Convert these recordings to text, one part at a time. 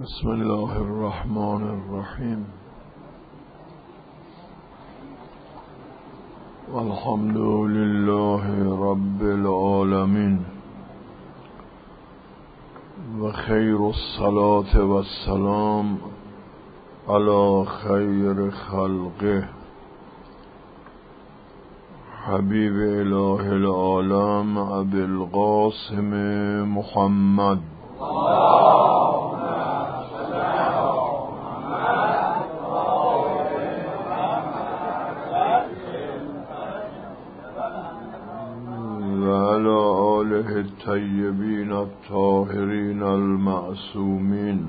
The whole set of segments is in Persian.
بسم الله الرحمن الرحیم والحمد لله رب العالمین و خیر الصلاة و السلام علی خیر خلقه حبیب اله العالم ابی القاسم محمد الطيبين الطاهرين المعصومين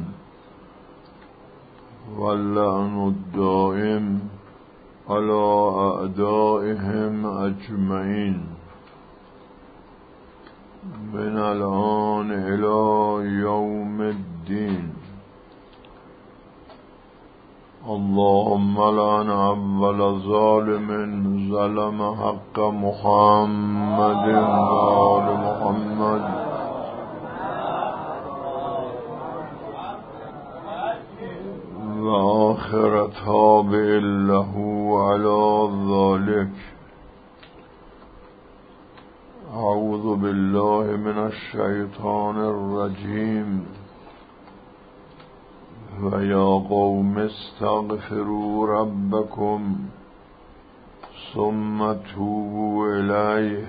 واللعن الدائم على أعدائهم أجمعين من الآن إلى يوم الدين. اللهم لعن أول ظالم ظلم حق محمد وآل محمد وآخر تابع له على ذلك. أعوذ بالله من الشيطان الرجيم. ويا قوم استغفروا ربكم ثم توبوا إليه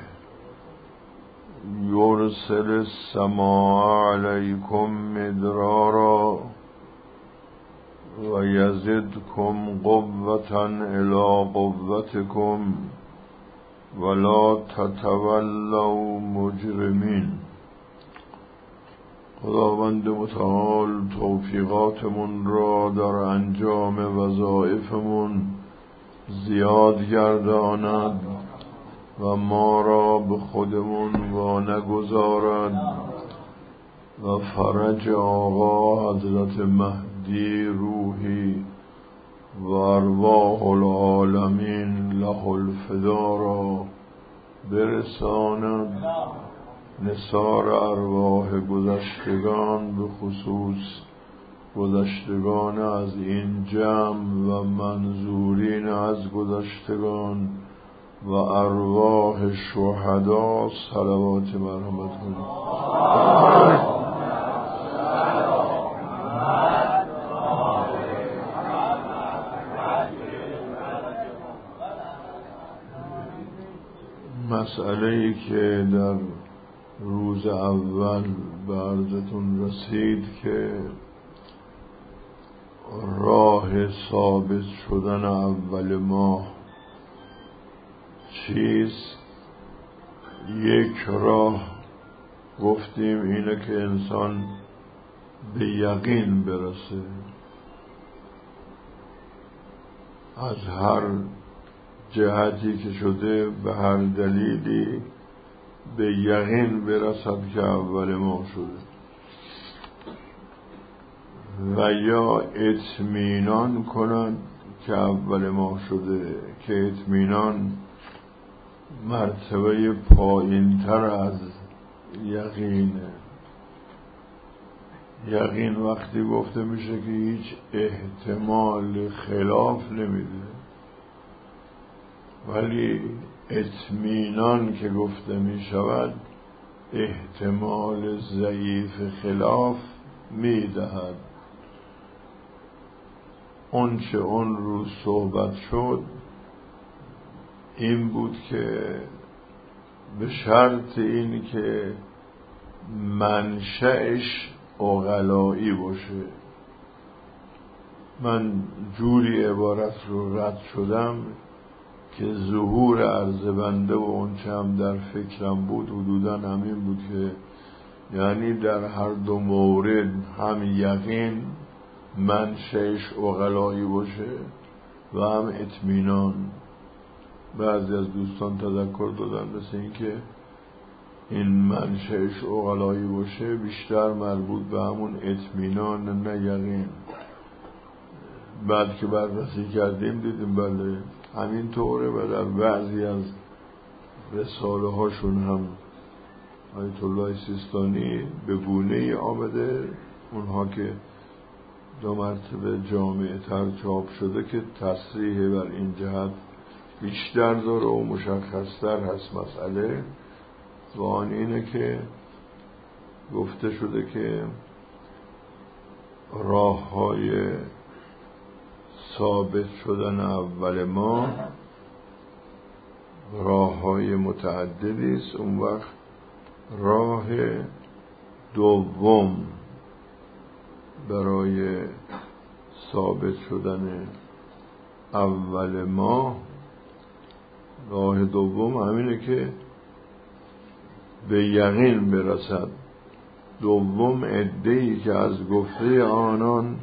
يرسل السماء عليكم مدرارا ويزدكم قوة إلى قوتكم ولا تتولوا مجرمين. خداوند متعال توفیقاتمون را در انجام وظایفمون زیاد گرداند و ما را به خودمون وا نگذارد و فرج آقا حضرت مهدی روحی و ارواح العالمین له الفدا را برساند. نثار ارواح گذشتگان به خصوص گذشتگان از این جمع و منظورین از گذشتگان و ارواح شهدا صلوات مرحمت کنید. مسئله‌ای که در روز اول به عرضتون رسید که راه ثابت شدن اول ماه چیست؟ یک راه گفتیم اینه که انسان به یقین برسه، از هر جهتی که شده به هر دلیلی به یقین برسد که اول ماه شده، و یا اطمینان کنند که اول ماه شده، که اطمینان مرتبه پایین تر از یقینه. یقین وقتی گفته میشه که هیچ احتمال خلاف نمیده، ولی اطمینان که گفته می شود احتمال ضعیف خلاف می دهد. اون چه اون روز صحبت شد این بود که به شرط این که منشأش عقلایی باشه. من جوری عبارت رو رد شدم که ظهور عرض بنده و اون چه هم در فکرم بود حدوداً همین بود که یعنی در هر دو مورد هم یقین منشأش عقلایی باشه و هم اطمینان. بعضی از دوستان تذکر دادن مثل این که این منشأش عقلایی باشه بیشتر مربوط به همون اطمینان نه یقین. بعد که بررسی کردیم دیدیم بله همین طوره و در بعضی از رساله هاشون هم آیت الله سیستانی به گونه ای آمده، اونها که 2 مرتبه جامع تر چاپ شده که تصریح بر این جهت بیشتر داره و مشخصتر هست مسئله، و آن اینه که گفته شده که راه های ثابت شدن اول ما راه های متعددی است. اون وقت راه دوم برای ثابت شدن اول ما، راه دوم همینه که به یقین برسد. دوم عده‌ای که از گفته آنان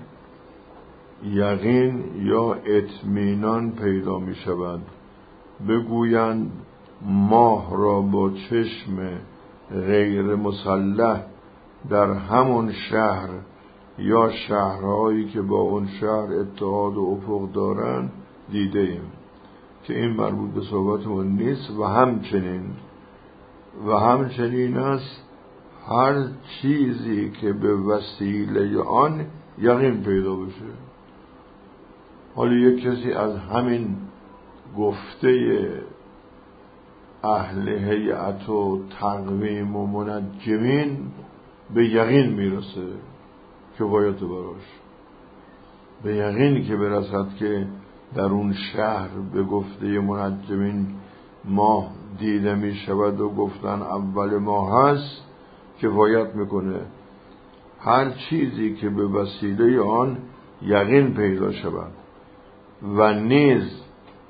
یقین یا اطمینان پیدا می شوند، بگویند ماه را با چشم غیر مسلح در همون شهر یا شهرهایی که با اون شهر اتحاد و افق دارند دیده ایم، که این مربوط به صحبتمون نیست. و همچنین است هر چیزی که به وسیله آن یقین پیدا بشه. حالا یک کسی از همین گفته اهل هیئت و تقویم و منجمین به یقین میرسه که باید براش به یقین که برسد که در اون شهر به گفته منجمین ماه دیده می شود و گفتن اول ماه هست، کفایت میکنه. هر چیزی که به وسیله آن یقین پیدا شود و نیز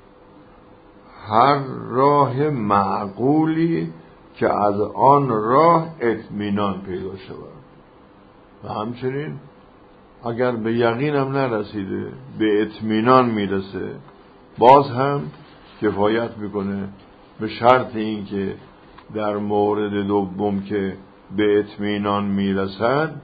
هر راه معقولی که از آن راه اطمینان پیدا شود. و همچنین اگر به یقین هم نرسیده به اطمینان میرسه، باز هم کفایت میکنه، به شرط این که در مورد دوم که به اطمینان میرسد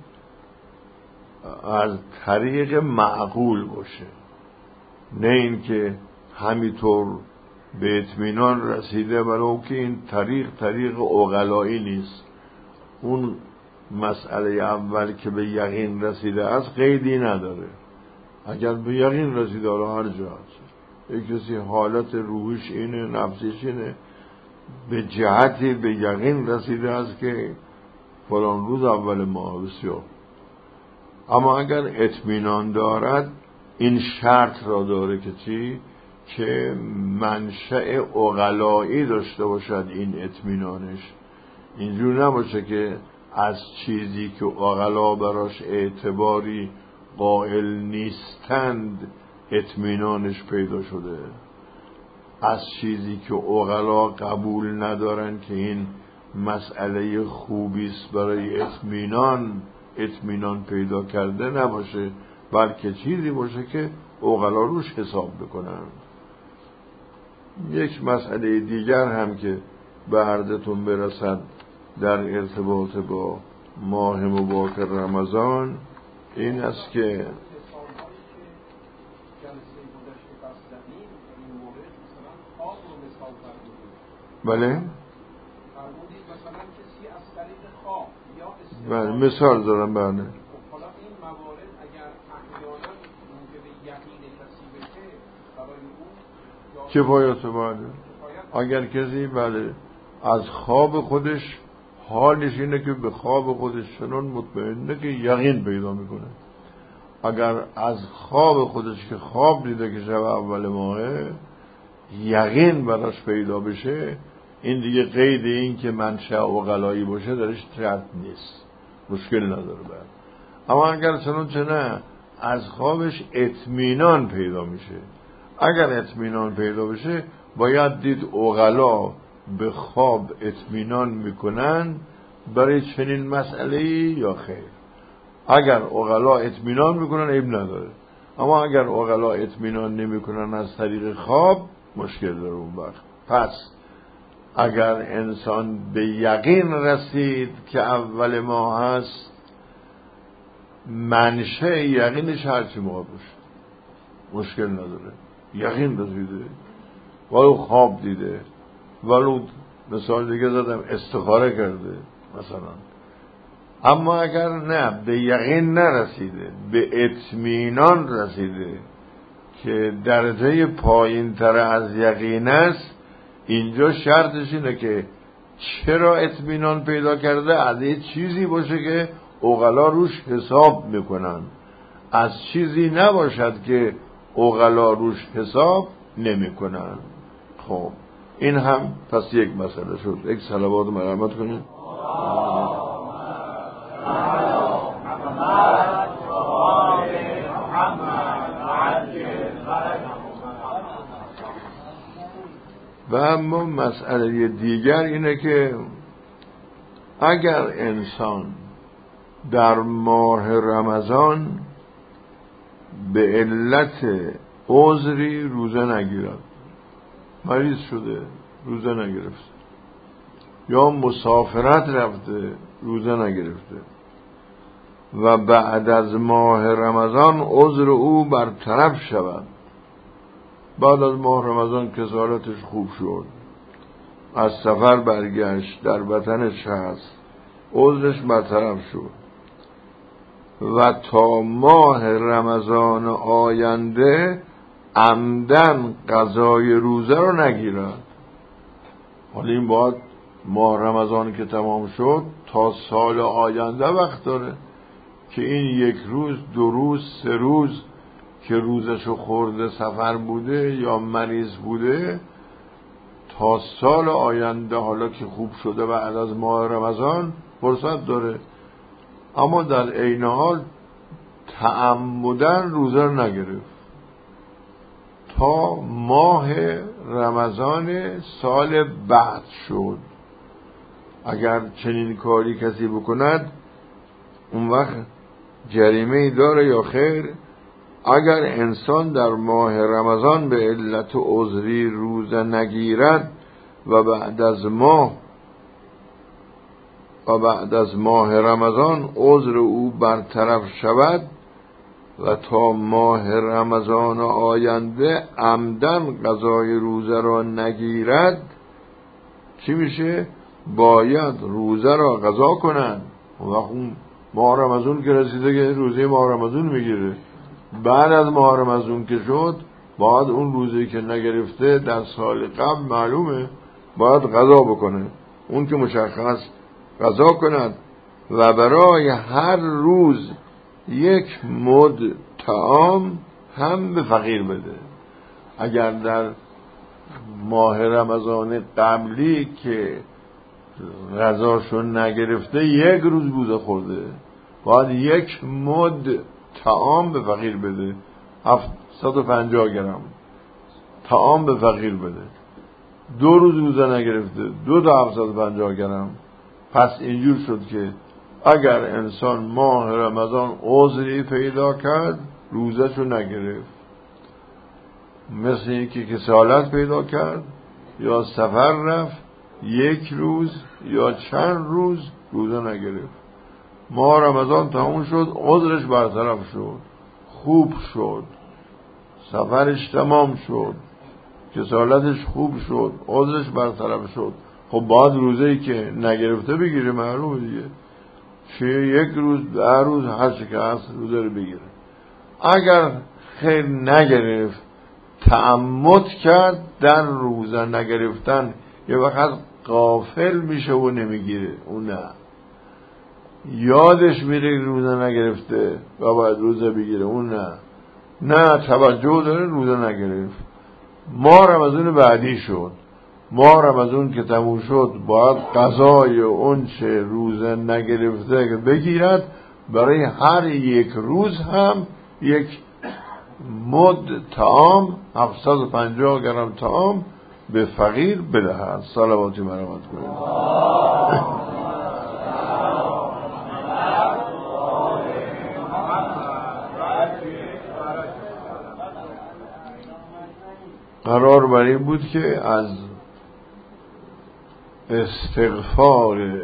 از طریق معقول باشه، نه این که همینطور به اطمینان رسیده ولو که این طریق عقلایی نیست. اون مسئله اول که به یقین رسیده از قیدی نداره. اگر به یقین رسیده حالا هر جا هست، یک کسی حالت روحش اینه، نفسش اینه، به جهتی به یقین رسیده است که فلان روز اول ماه بسیار. اما اگر اطمینان دارد این شرط را داره که چی؟ که منشأ عقلایی داشته باشد این اطمینانش. اینجور نباشه که از چیزی که عقلا براش اعتباری قائل نیستند اطمینانش پیدا شده، از چیزی که عقلا قبول ندارن که این مسئله خوبیست برای اطمینان پیدا کرده نباشه، بلکه چیزی باشه که عقلا روش حساب بکنن. یک مسئله دیگر هم که به عرضتون برسد در ارتباط با ماه مبارک رمضان این است که بله بله مثال دارم. بله حالا این موارد اگر احیانا موجب یقین کسی بشه برای اون کفایت. بله اگر کسی بله از خواب خودش حالش اینه که به خواب خودش چنان مطمئنه که یقین پیدا میکنه. اگر از خواب خودش که خواب دیده که شب اول ماهه یقین براش پیدا بشه، این دیگه قید این که منشأ عقلایی باشه درش شرط نیست، مشکل نداره. اما اگر چنانچه نه از خوابش اطمینان پیدا میشه، اگر اطمینان پیدا بشه باید دید عقلا به خواب اطمینان میکنن برای چنین مسئله‌ای یا خیر. اگر عقلا اطمینان میکنن عیب نداره، اما اگر عقلا اطمینان نمیکنن از طریق خواب مشکل داره اون وقت. پس اگر انسان به یقین رسید که اول ماه هست، منشأ یقینش هرچی موقع باشه مشکل نداره. یقین رسیده ولو خواب دیده، ولو مثال دیگه زدم استخاره کرده مثلا، اما اگر نه به یقین نرسیده، به اطمینان رسیده که درجه پایین تر از یقین است، اینجا شرطش اینه که چرا اطمینان پیدا کرده؟ از یه چیزی باشه که عقلا روش حساب میکنن، از چیزی نباشد که عقلا روش حساب نمیکنن. خب این هم پس یک مسئله شد. یک صلوات مرحمت کنید. و اما مسئله دیگر اینه که اگر انسان در ماه رمضان به علت عذری روزه نگیرد، مریض شده روزه نگرفته، یا مسافرت رفته روزه نگرفته و بعد از ماه رمضان عذر او برطرف شود، بعد از ماه رمضان کسالتش خوب شد، از سفر برگشت، در وطنش هست، عذرش برطرف شد و تا ماه رمضان آینده عمدن قضای روزه رو نگیرد. حالا این باید ماه رمضان که تمام شد تا سال آینده وقت داره که این یک روز، 2 روز، 3 روز که روزشو خورده سفر بوده یا مریض بوده، تا سال آینده حالا که خوب شده بعد از ماه رمضان فرصت داره. اما در عین حال تعمدن روزه رو نگرفت تا ماه رمضان سال بعد شد. اگر چنین کاری کسی بکند اون وقت جریمه‌ای داره یا خیر؟ اگر انسان در ماه رمضان به علت عذری روزه نگیرد و بعد از ماه رمضان عذر او برطرف شود و تا ماه رمضان آینده عمدن قضای روزه را نگیرد، چی میشه؟ باید روزه را قضا کنند. و اون ماه رمضان که رسیده که روزه ماه رمضان میگیره، بعد از ماه رمضان که شد باید اون روزی که نگرفته در سال قبل معلومه باید قضا بکنه، اون که مشخص قضا کند و برای هر روز 1 مد طعام هم به فقیر بده. اگر در ماه رمضان قبلی که غذاشو نگرفته 1 روز بوده خورده، باید 1 مد طعام به فقیر بده، 750 گرم طعام به فقیر بده. 2 روز روزه نگرفته 2 تا 750 گرم. پس اینجور شد که اگر انسان ماه رمضان عذری پیدا کرد روزه‌شو نگرفت، مثل اینکه کسالت پیدا کرد یا سفر رفت 1 روز یا چند روز روزه نگرفت، ماه رمضان تموم شد، عذرش برطرف شد، خوب شد، سفرش تمام شد، کسالتش خوب شد، عذرش برطرف شد، خب بعد روزه‌ای که نگرفته بگیره، معلومه دیگه، چه 1 روز 10 روز هر چه که هست روزه رو بگیره. اگر خیر نگرفت، تعمد کرد در روزه نگرفتن، یه وقت غافل میشه و نمیگیره، اون نه، یادش میره روزه نگرفته و باید روزه بگیره، اون نه توجه داره روزه نگرفت. ماه رمضان بعدی شد، ماه رمضان که تموم شد باید قضای اون چه روزه نگرفته که بگیرد، برای هر 1 روز هم 1 مد طعام 750 گرم طعام به فقیر بدهد. صلواتی مرحمت کنید. قرار بر این بود که از استغفار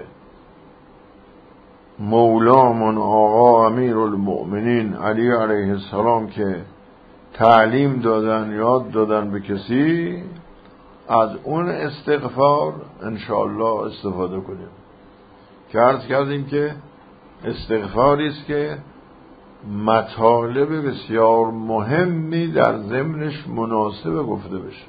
مولامون آقا امیر المؤمنین علی علیه السلام که تعلیم دادن، یاد دادن به کسی، از اون استغفار انشاءالله استفاده کنیم. که عرض کردیم که استغفاری است که مطالب بسیار مهمی در ضمنش مناسب گفته بشه.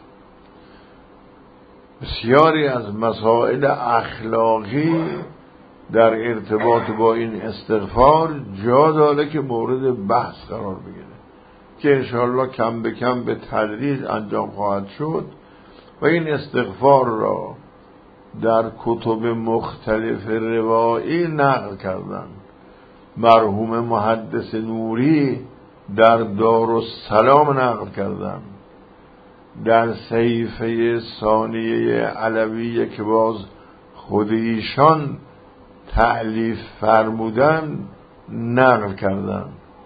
بسیاری از مسائل اخلاقی در ارتباط با این استغفار جا داره که مورد بحث قرار بگیره که انشاءالله کم به کم به تدریج انجام خواهد شد و این استغفار را در کتب مختلف روایی نقل کردن. مرحوم محدث نوری در دارالسلام نقل کردن، در صحیفه ثانیه علویه که باز خود ایشان تألیف فرمودن نقل کردن.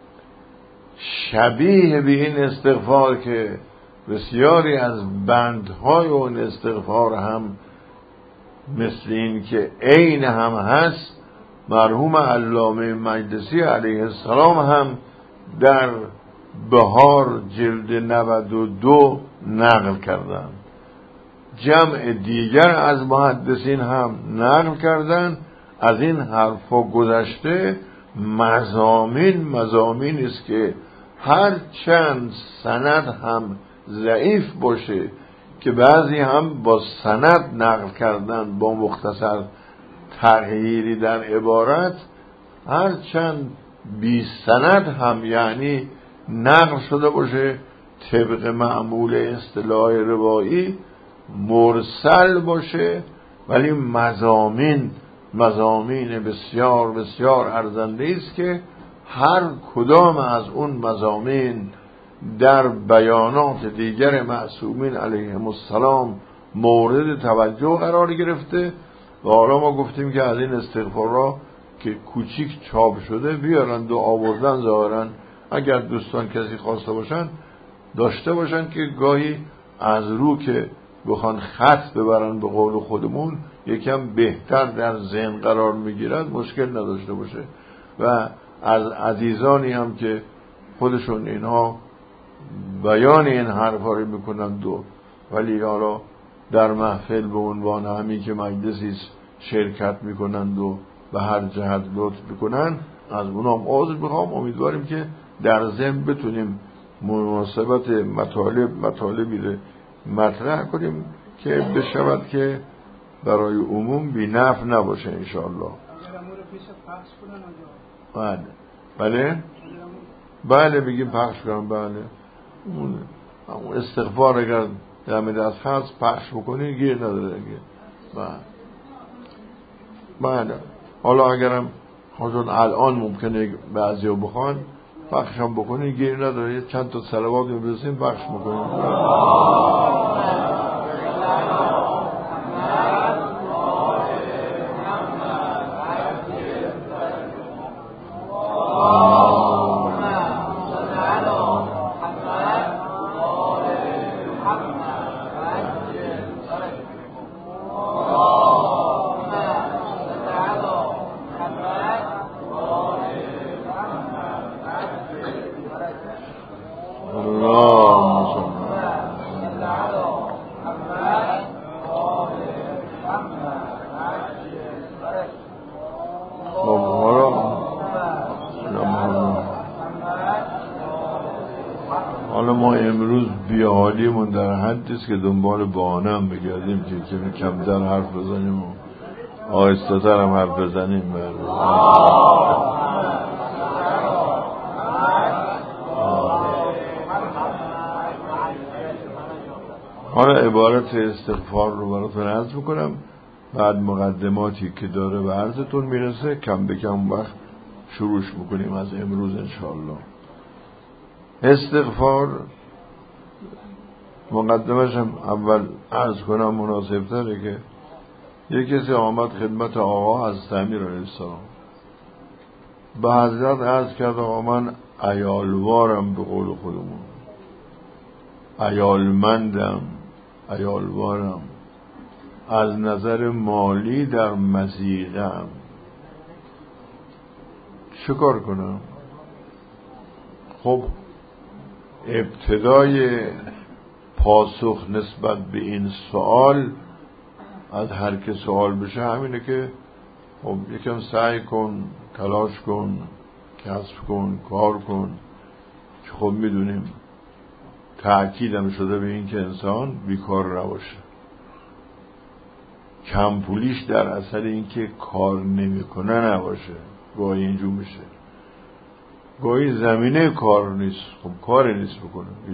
شبیه به این استغفار که بسیاری از بندهای اون استغفار هم مثل این که عین هم هست، مرحوم علامه مجلسی علیه السلام هم در بهار جلد 92 نقل کردن. جمع دیگر از محدثین هم نقل کردن. از این حرفا گذشته مضامین است که هر چند سند هم ضعیف باشه که بعضی هم با سند نقل کردن با مختصر تغییری در عبارت، هر چند بی سند هم یعنی نقل شده باشه طبق معمول اصطلاح روایی مرسل باشه، ولی مضامین بسیار بسیار ارزنده است که هر کدام از اون مضامین در بیانات دیگر معصومین علیهم السلام مورد توجه قرار گرفته. و حالا ما گفتیم که از این استغفارها که کوچیک چاپ شده بیارن و آوردن ظاهرا اگر دوستان کسی خواسته باشن داشته باشن که گاهی از رو که بخوان خط ببرن به قول خودمون یکم بهتر در ذهن قرار میگیرد مشکل نداشته باشه. و از عزیزانی هم که خودشون اینها بیان این حرفا رو میکنند ولی حالا در محفل به عنوان همین که مجلسی شرکت میکنند و به هر جهت لطف میکنن، از اونام عذر میخوام. امیدواریم که در ضمن بتونیم مناسبت مطالبی رو مطرح کنیم که بشود که برای عموم بی نفع نباشه انشاءالله. بله بگیم پخش کنم. بله اون استغفار اگر در مورد از خاص پخش بکنین گیر نداره دیگه. بله حالا اگرم حضور الان ممکنه بعضی‌ها بخوان پخشم بکنین گیر نداره، چند تا صلوات می‌رسیم پخش می‌کنیم. بی‌حالیمون در حدی است که دنبال بهانه هم بگردیم که کمتر حرف بزنیم و آهسته‌تر هم حرف بزنیم. حالا عبارت استغفار رو براتون عرض میکنم، بعد مقدماتی که داره به عرضتون میرسه کم به کم وقت شروعش میکنیم از امروز انشاءالله. استغفار مقدمش هم اول عرض کنم مناسب تره که یک کسی آمد خدمت آقا حضرت امیر علیه السلام، به حضرت عرض کرد آقا من عیالوارم، به قول خودمون عیالمندم، عیالوارم، از نظر مالی در مضیقه‌ام، چه کار کنم؟ خب ابتدای پاسخ نسبت به این سوال از هر که سوال بشه همینه که خب یکم سعی کن تلاش کن، کسب کن، کار کن، که خب میدونیم تأکیدم شده به این که انسان بیکار نباشه. کم پولیش در اثر این که کار نمیکنه نباشه. گاهی اینجور میشه، گاهی زمینه کار نیست، خب کار نیست بکنه هیچ.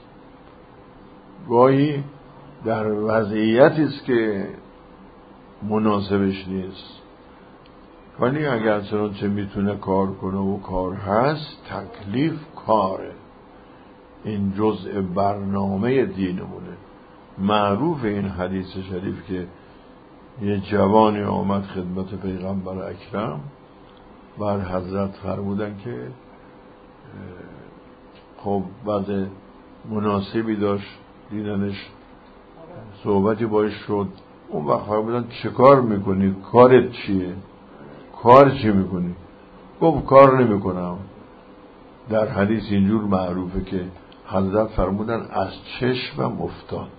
گاهی در وضعیتی است که مناسبش نیست، ولی اگر چنانچه میتونه کار کنه و کار هست، تکلیف کاره. این جزء برنامه دینمونه. معروف این حدیث شریف که یه جوانی آمد خدمت پیغمبر اکرم، بعد حضرت فرمودن که خب بعد مناسبی داشت، دیدنش، صحبتی باش شد. اون وقت فرمودن چه کار میکنی؟ کارت چیه؟ کار چی میکنی؟ گفت کار نمیکنم. در حدیث اینجور معروفه که حضرت فرمودن از چشمم افتاد.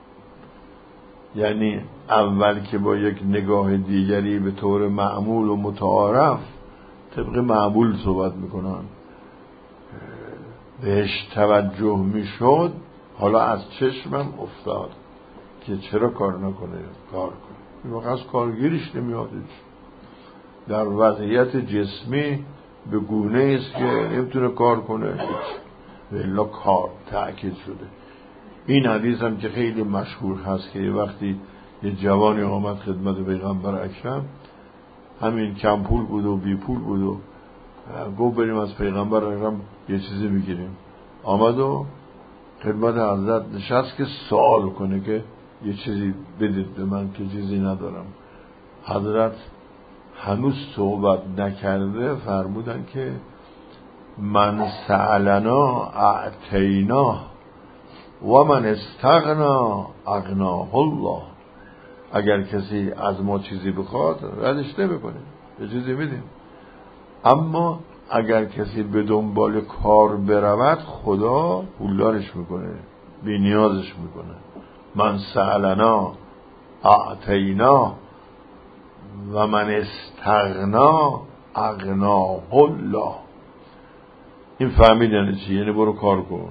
یعنی اول که با یک نگاه دیگری به طور معمول و متعارف طبق معمول صحبت میکنن بهش توجه میشد، حالا از چشمم افتاد که چرا کار نکنه؟ کار کنه. این وقت از کارگیریش نمیادش. در وضعیت جسمی به گونه است که نمیتونه کار کنه، ولی کار تأکید شده. این حدیث هم که خیلی مشهور هست که یه وقتی یه جوانی آمد خدمت پیغمبر اکرم، همین کم پول بود و بی پول بود و گفت بریم از پیغمبر اکرم یه چیزی بگیریم. آمد و خدمت حضرت نشست که سوال کنه که یه چیزی بدید به من که چیزی ندارم. حضرت هنوز صحبت نکرده فرمودن که من سألنا اعطینا و من استغنا اغناه الله. اگر کسی از ما چیزی بخواد ردش نمی‌کنیم، یه چیزی میدیم. اما اگر کسی به دنبال کار برود، خدا پولدارش میکنه، بی نیازش میکنه. من سألنا اعطینا و من استغنا اغناه الله. این فهمید یعنی چی؟ یعنی برو کار کن.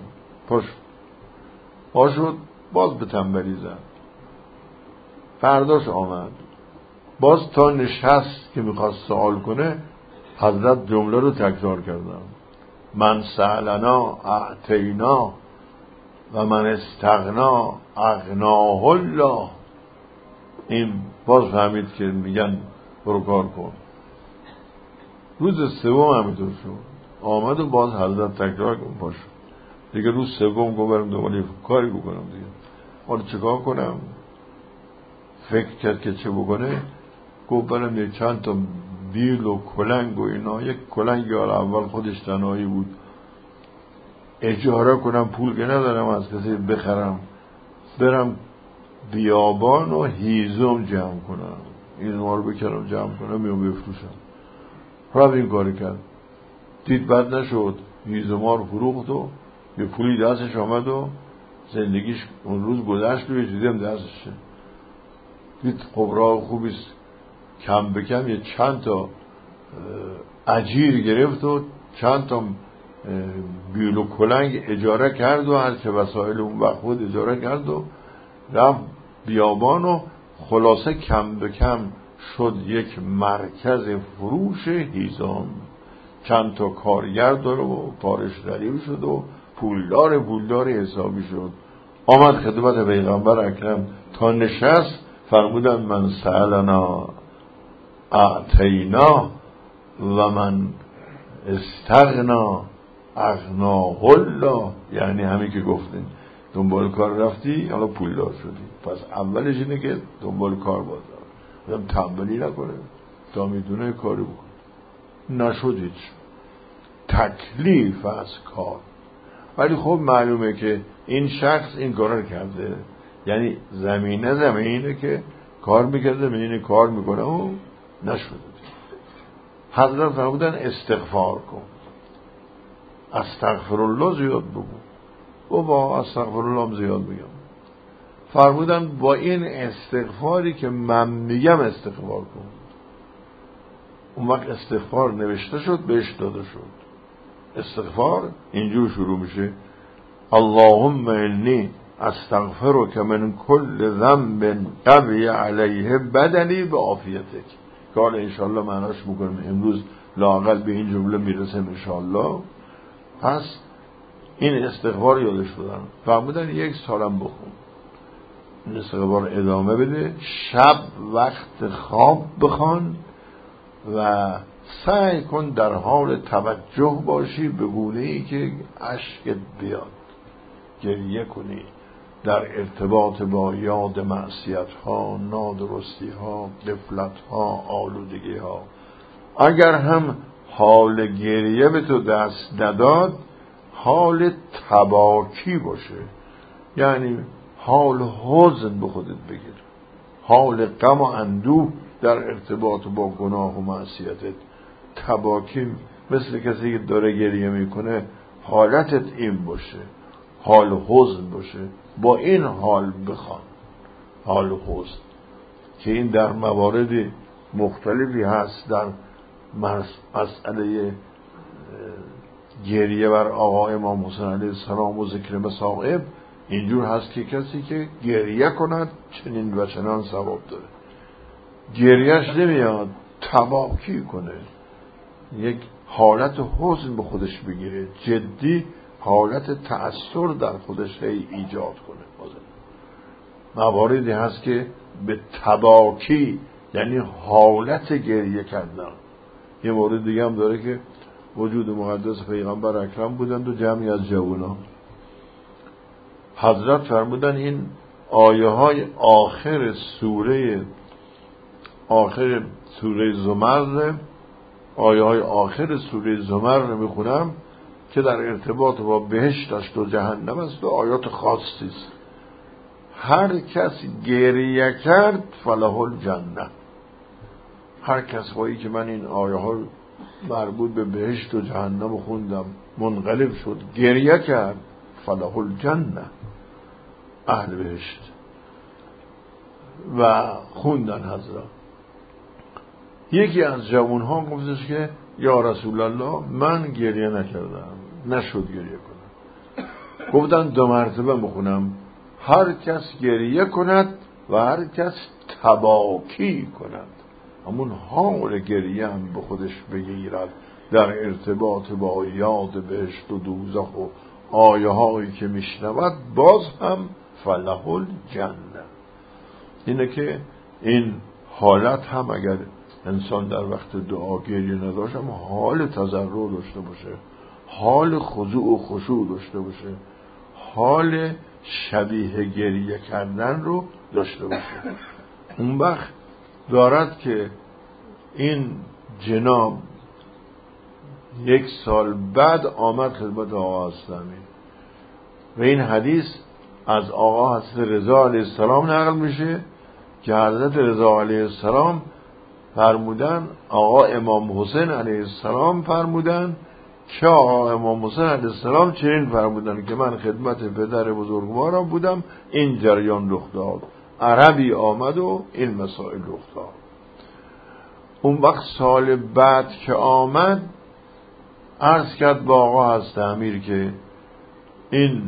پاشد باز به تنبلی زد. فرداش آمد باز تا نشست که میخواست سوال کنه، حضرت جمله رو تکرار کردم: من سألنا اعطینا و من استغنا اغناه الله. این باز فهمید که میگن برو کار کن. روز سوم همینطور شد. آمد و باز حضرت تکرار کن. پاشو دیگه روز سوم گفت برم دنبال کاری بکنم دیگه. حالا چیکار کنم؟ فکر کرد که چه بکنه. گفت برم یه چند تا بیل و کلنگ و اینا، یک کلنگ اول خودش تنهایی بود، اجاره کنم، پول که ندارم از کسی بخرم، برم بیابان و هیزم جمع کنم، این ما رو بکنم جمع کنم میام بفروشم. رفت این کاری کرد. دید بد نشد، هیزما رو فروخت و یه پولی دستش آمد و زندگیش اون روز گذشت و یه چیزی هم دستشه. دید خب راه خوبیست، کم به کم یه چند تا اجیر گرفت و چند تا بیل و کلنگ اجاره کرد و هر چه وسایل اون وقت بود اجاره کرد و رفت بیابان و خلاصه کم به کم شد یک مرکز فروش هیزم. چند تا کارگر داره و کارش دلیل شد و پولدار حسابی شد. آمد خدمت پیغمبر اکرم تا نشست، فرمودن من سألنا اعطینا و من استغنا اغناه الله. یعنی همین که گفتین دنبال کار رفتی حالا پولدار شدی. پس اولش اینه که دنبال کار باید آدم تنبلی نکنه تا میدونه کاری بکنه. نشد هیچ. تکلیف از کار. ولی خب معلومه که این شخص این کار رو کرده، یعنی زمینه که کار میکرده، زمینه کار میکنه و نشد. حضرت فرمودن استغفار کن، استغفرالله زیاد بگو. بابا استغفرالله هم زیاد بگم. فرمودن با این استغفاری که من میگم استغفار کن. اون وقت استغفار نوشته شد بهش داده شد. استغفار اینجور شروع میشه: اللهم انی استغفرک من کل ذنب قوی علیه بدنی به عافیتک. که حالا انشاءالله معناش میکنیم امروز لااقل به این جمله میرسیم انشاءالله. پس این استغفار یادش دادن، فرمودن 1 سالم بخون. این استغفار ادامه بده، شب وقت خواب بخوان و سعی کن در حال توجه باشی به گونه‌ای که اشکت بیاد، گریه کنی در ارتباط با یاد معصیت‌ها، نادرستی‌ها، غفلت‌ها، آلودگی‌ها. اگر هم حال گریه به تو دست نداد، حال تباکی باشه، یعنی حال حزن به خودت بگیر، حال غم و اندوه در ارتباط با گناه و معصیتت. تباکی مثل کسی که داره گریه میکنه، حالتت این باشه، حال حزن باشه، با این حال بخوان، حال حزن، که این در موارد مختلفی هست. در مسئله گریه بر آقا امام حسین علیه السلام و ذکر مصائب اینجور هست که کسی که گریه کند چنین و چنان ثواب داره. گریهش نمیاد، تباکی کنه، یک حالت حزن به خودش بگیره، جدی حالت تأثیر در خودش ایجاد کنه. مواردی هست که به تباکی یعنی حالت گریه کردن. یه مورد دیگه هم داره که وجود مقدس پیغمبر اکرم بودند و جمعی از جوانان. حضرت فرمودن این آیه های آخر سوره زمر، آیه های آخر سوره زمر رو میخونم که در ارتباط با بهشت و جهنم است و آیات خاصی است. هر کس گریه کرد فله الجنه. هر کس وایی که من این آیه ها مربوط به بهشت و جهنم خوندم منقلب شد گریه کرد، فله الجنه، اهل بهشت. و خوندن حضرت. یکی از جوانها گفتش که یا رسول الله من گریه نکردم، نشد گریه کنم. گفتن 2 مرتبه بخونم: هر کس گریه کند و هر کس تباکی کند. همون حال گریه هم به خودش بگیرد در ارتباط با یاد بهشت و دوزخ و آیه هایی که میشنود، باز هم فله الجنه. اینه که این حالت هم اگر انسان در وقت دعا گریه نداشت، هم حال تضرع داشته باشه، حال خضوع و خشوع داشته باشه، حال شبیه گریه کردن رو داشته باشه، اون وقت دارد که این جناب 1 سال بعد آمد خدمت آقا اسلامی و این حدیث از آقا حضرت رضا علیه السلام نقل میشه که حضرت رضا علیه السلام فرمودن، آقا امام حسین علیه السلام فرمودن که آقا امام حسین علیه السلام چنین فرمودن که من خدمت پدر بزرگوارم بودم، این جریان رخ داد، عربی آمد و این مسائل رخ داد. اون وقت سال بعد که آمد عرض کرد با آقا حضرت امیر که این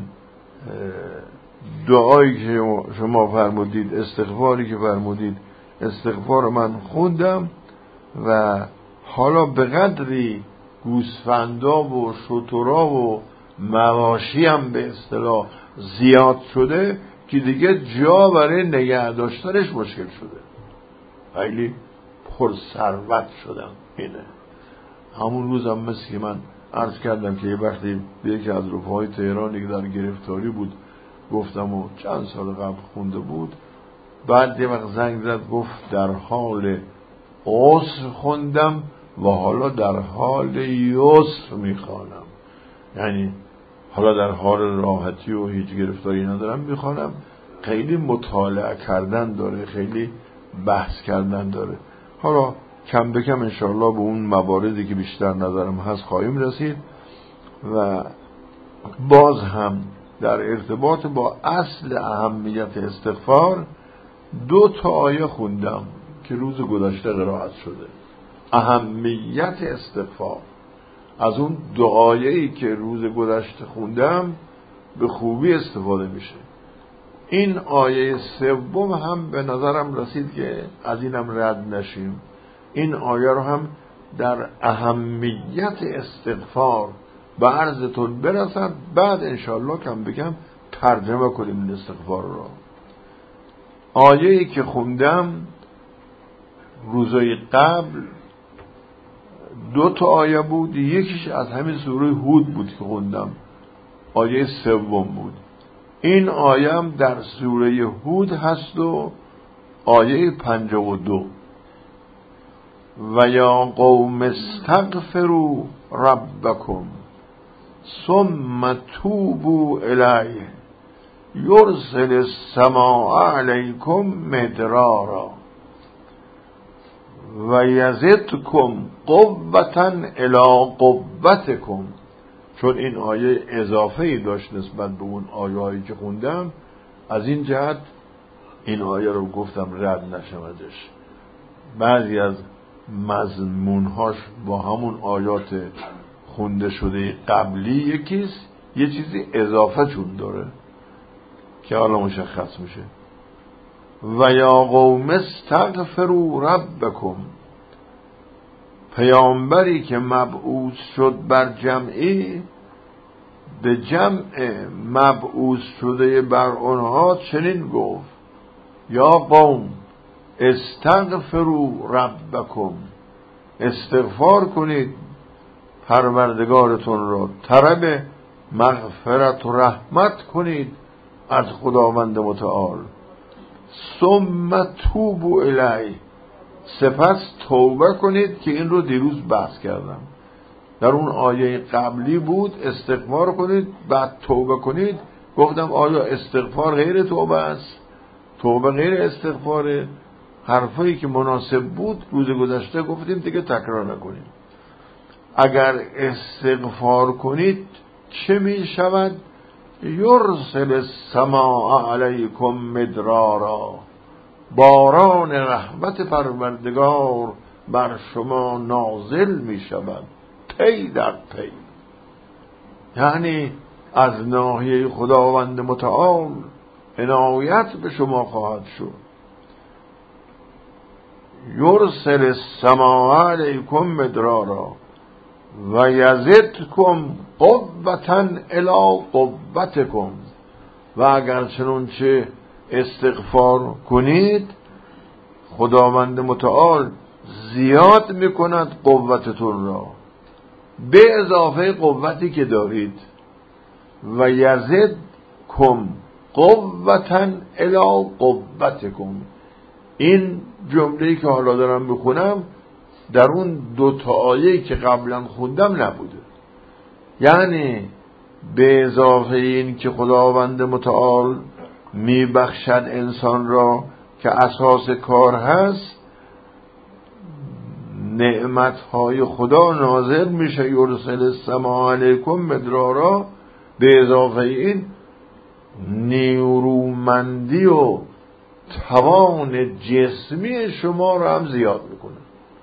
دعایی که شما فرمودید، استغفاری که فرمودید، استغفار من خوندم و حالا به قدری گوسفندا و شترا و مواشی هم به اصطلاح زیاد شده که دیگه جا برای نگه داشتنش مشکل شده، خیلی پر ثروت شدم. اینه همون روز هم مثل که من عرض کردم که یه وقتی به یکی از رفقای تهرانی که در گرفتاری بود گفتم و چند سال قبل خونده بود، بعد یه وقت زنگ زد گفت در حال عسر خوندم و حالا در حال یسر میخوانم، یعنی حالا در حال راحتی و هیچ گرفتاری ندارم میخوانم. خیلی مطالعه کردن داره، خیلی بحث کردن داره. حالا کم به کم انشاءالله به اون مواردی که بیشتر نظرم هست خواهیم رسید. و باز هم در ارتباط با اصل اهمیت استغفار 2 آیه خوندم که روز گذشته قرائت شده. اهمیت استغفار. از اون دعایه‌ای که روز گذشته خوندم به خوبی استفاده میشه. این آیه سوم هم به نظرم رسید که از اینم رد نشیم. این آیه رو هم در اهمیت استغفار به عرضتون برسد، بعد انشالله کم بگم ترجمه کنیم این استغفار رو. آیه‌ای که خوندم روزای قبل 2 آیه بود، یکیش از همین سوره هود بود که خوندم، آیه 3 بود. این آیه هم در سوره هود هست و آیه 52. و یا قوم استغفروا ربکم ثم توبوا الیه یرسل السماء علیکم مدرارا و یزدکم قوة الی قوتکم. چون این آیه اضافه‌ای داشت نسبت به اون آیه‌ای که خوندم، از این جهت این آیه رو گفتم رد نشم ازش. بعضی از مضمونهاش با همون آیات خونده شده قبلی یکیست، یه چیزی اضافه چون داره که حالا مشخص میشه. و یا قوم استغفروا ربکم، پیامبری که مبعوث شد بر جمعی، به جمع مبعوث شده بر آنها چنین گفت: یا قوم استغفروا ربکم، استغفار کنید پروردگارتون را، طلب مغفرت و رحمت کنید از خداوند متعال. ثم توبوا الیه، سپس توبه کنید، که این رو دیروز بحث کردم. در اون آیه قبلی بود استغفار کنید بعد توبه کنید. گفتم آیا استغفار غیر توبه است؟ توبه غیر استغفاره؟ حرفایی که مناسب بود روز گذشته گفتیم دیگه تکرار نکنیم. اگر استغفار کنید چه می شود؟ یرسل السماء علیکم مدرارا، باران رحمت پروردگار بر شما نازل می شود پی در پی. یعنی از ناحیه خداوند متعال عنایت به شما خواهد شد. یرسل السماء علیکم مدرارا و یزدکم قوة الی قوتکم، و اگر چنانچه استغفار کنید خداوند متعال زیاد میکند قوتتون را به اضافه قوتی که دارید. و یزدکم قوة الی قوتکم، این جمله‌ای که حالا دارم بخونم در اون 2 آیه‌ای که قبلا خوندم نبوده. یعنی به اضافه این که خداوند متعال میبخشد انسان را که اساس کار هست، نعمتهای خدا نازل میشه. یرسل السماء علیکم مدرارا، به اضافه این نیرومندی و توان جسمی شما را هم زیاد میکنه.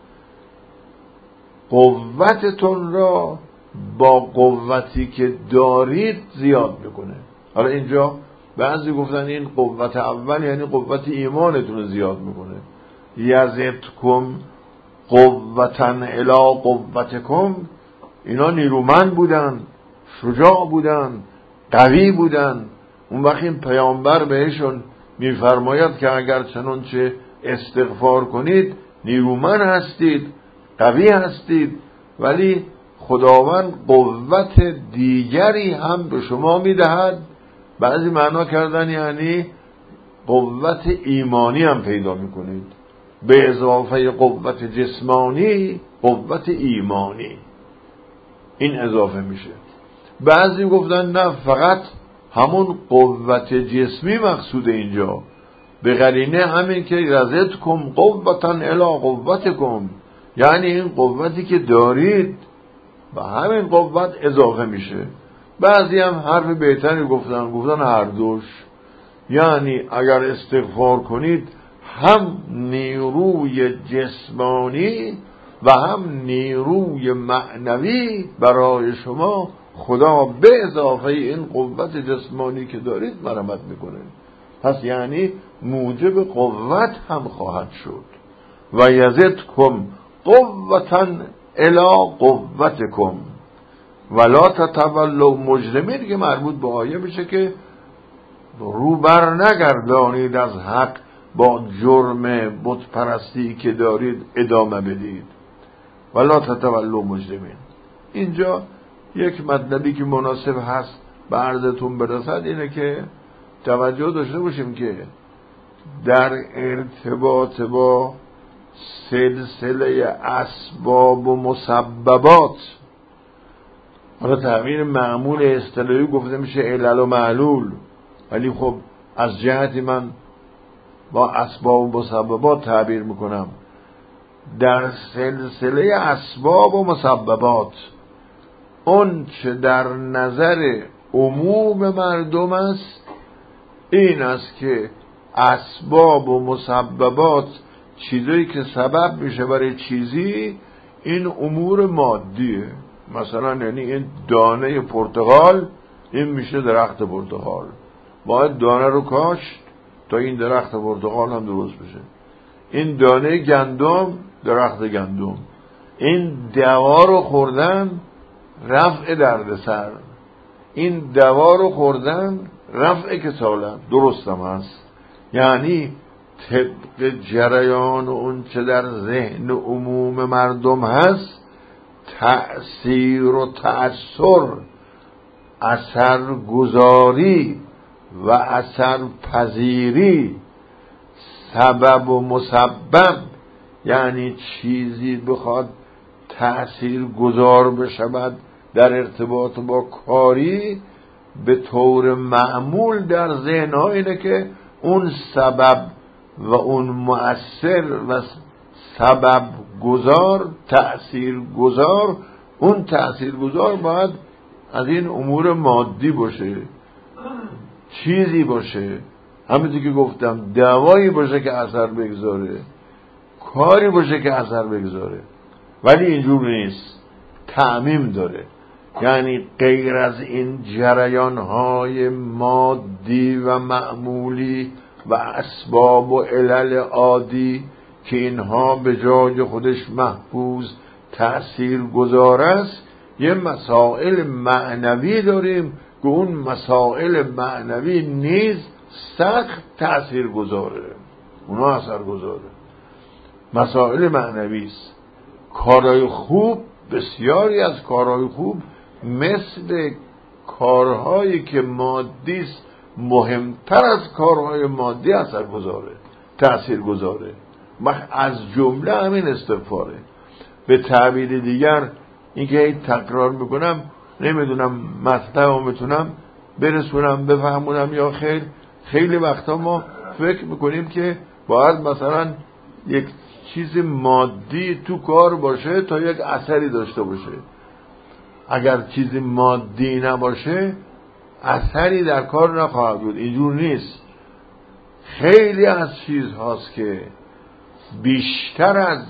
قوتتون را با قوتی که دارید زیاد میکنه. حالا اینجا بعضی گفتن این قوت اول یعنی قوت ایمانتون رو زیاد میکنه. یزدکم قوة الی قوتکم، اینا نیرومند بودن، شجاع بودن، قوی بودن. اون وقت این پیامبر بهشون میفرماید که اگر چنانچه استغفار کنید نیرومند هستید، قوی هستید، ولی خداوند قوت دیگری هم به شما میدهد. بعضی معنا کردن یعنی قوت ایمانی هم پیدا میکنید، به اضافه قوت جسمانی قوت ایمانی، این اضافه میشه. بعضی گفتن نه، فقط همون قوت جسمی مقصود اینجا، به قرینه همین که یزدکم قوة الی قوتکم، یعنی این قوتی که دارید و همین قوت اضافه میشه. بعضی هم حرف بهتری گفتن هر دوش، یعنی اگر استغفار کنید هم نیروی جسمانی و هم نیروی معنوی برای شما خدا به اضافه این قوت جسمانی که دارید مرحمت میکنه. پس یعنی موجب قوت هم خواهد شد. و یزدکم قوة الی قوتکم ولا تتولوا مجرمین، که مربوط به آیه میشه که رو بر نگردانید از حق، با جرم بت پرستی که دارید ادامه بدید. ولا تتولوا مجرمین. اینجا یک مطلبی که مناسب هست به عرضتون برسد اینه که توجه داشته باشیم که در ارتباط با سلسله اسباب و مسببات، حالا تعبیر معمول اصطلاحی گفته میشه علل و معلول، ولی خب از جهتی من با اسباب و مسببات تعبیر میکنم. در سلسله اسباب و مسببات اون چه در نظر عموم مردم است این است که اسباب و مسببات، چیزایی که سبب میشه برای چیزی، این امور مادیه. مثلا یعنی این دانه پرتقال، این میشه درخت پرتقال، باید دانه رو کاشت تا این درخت پرتقال هم درست بشه. این دانه گندم، درخت گندم. این دوا رو خوردن رفع دردسر، این دوا رو خوردن رفع کسالت، درست هم هست. یعنی طبق جریان اون چه در ذهن عموم مردم هست، تأثیر و تأثر، اثرگذاری و اثرپذیری، سبب و مسبب، یعنی چیزی بخواد تأثیر گذار بشود در ارتباط با کاری، به طور معمول در ذهن ها اینه که اون سبب و اون مؤثر و سبب گذار، تأثیر گذار، اون تأثیر گذار باید از این امور مادی باشه، چیزی باشه، همینطور که گفتم دوایی باشه که اثر بگذاره، کاری باشه که اثر بگذاره. ولی اینجور نیست، تعمیم داره. یعنی غیر از این جریان‌های مادی و معمولی و اسباب و علل عادی که اینها به جای خودش محفوظ تأثیر گذار است، یه مسائل معنوی داریم که اون مسائل معنوی نیز سخت تأثیر گذاره، اونا اثر گذاره. مسائل معنوی است. کارهای خوب، بسیاری از کارهای خوب مثل کارهایی که مادی است، مهمتر از کارهای مادی اثر گذاره، تأثیر گذاره. از جمله همین استغفاره. به تعبیر دیگر این که هی تکرار میکنم، نمیدونم مطلب میتونم برسونم بفهمونم یا خیلی وقتا ما فکر میکنیم که باید مثلا یک چیز مادی تو کار باشه تا یک اثری داشته باشه. اگر چیزی مادی نباشه اثری در کار نخواهد بود. اینجور نیست. خیلی از چیزهاست که بیشتر از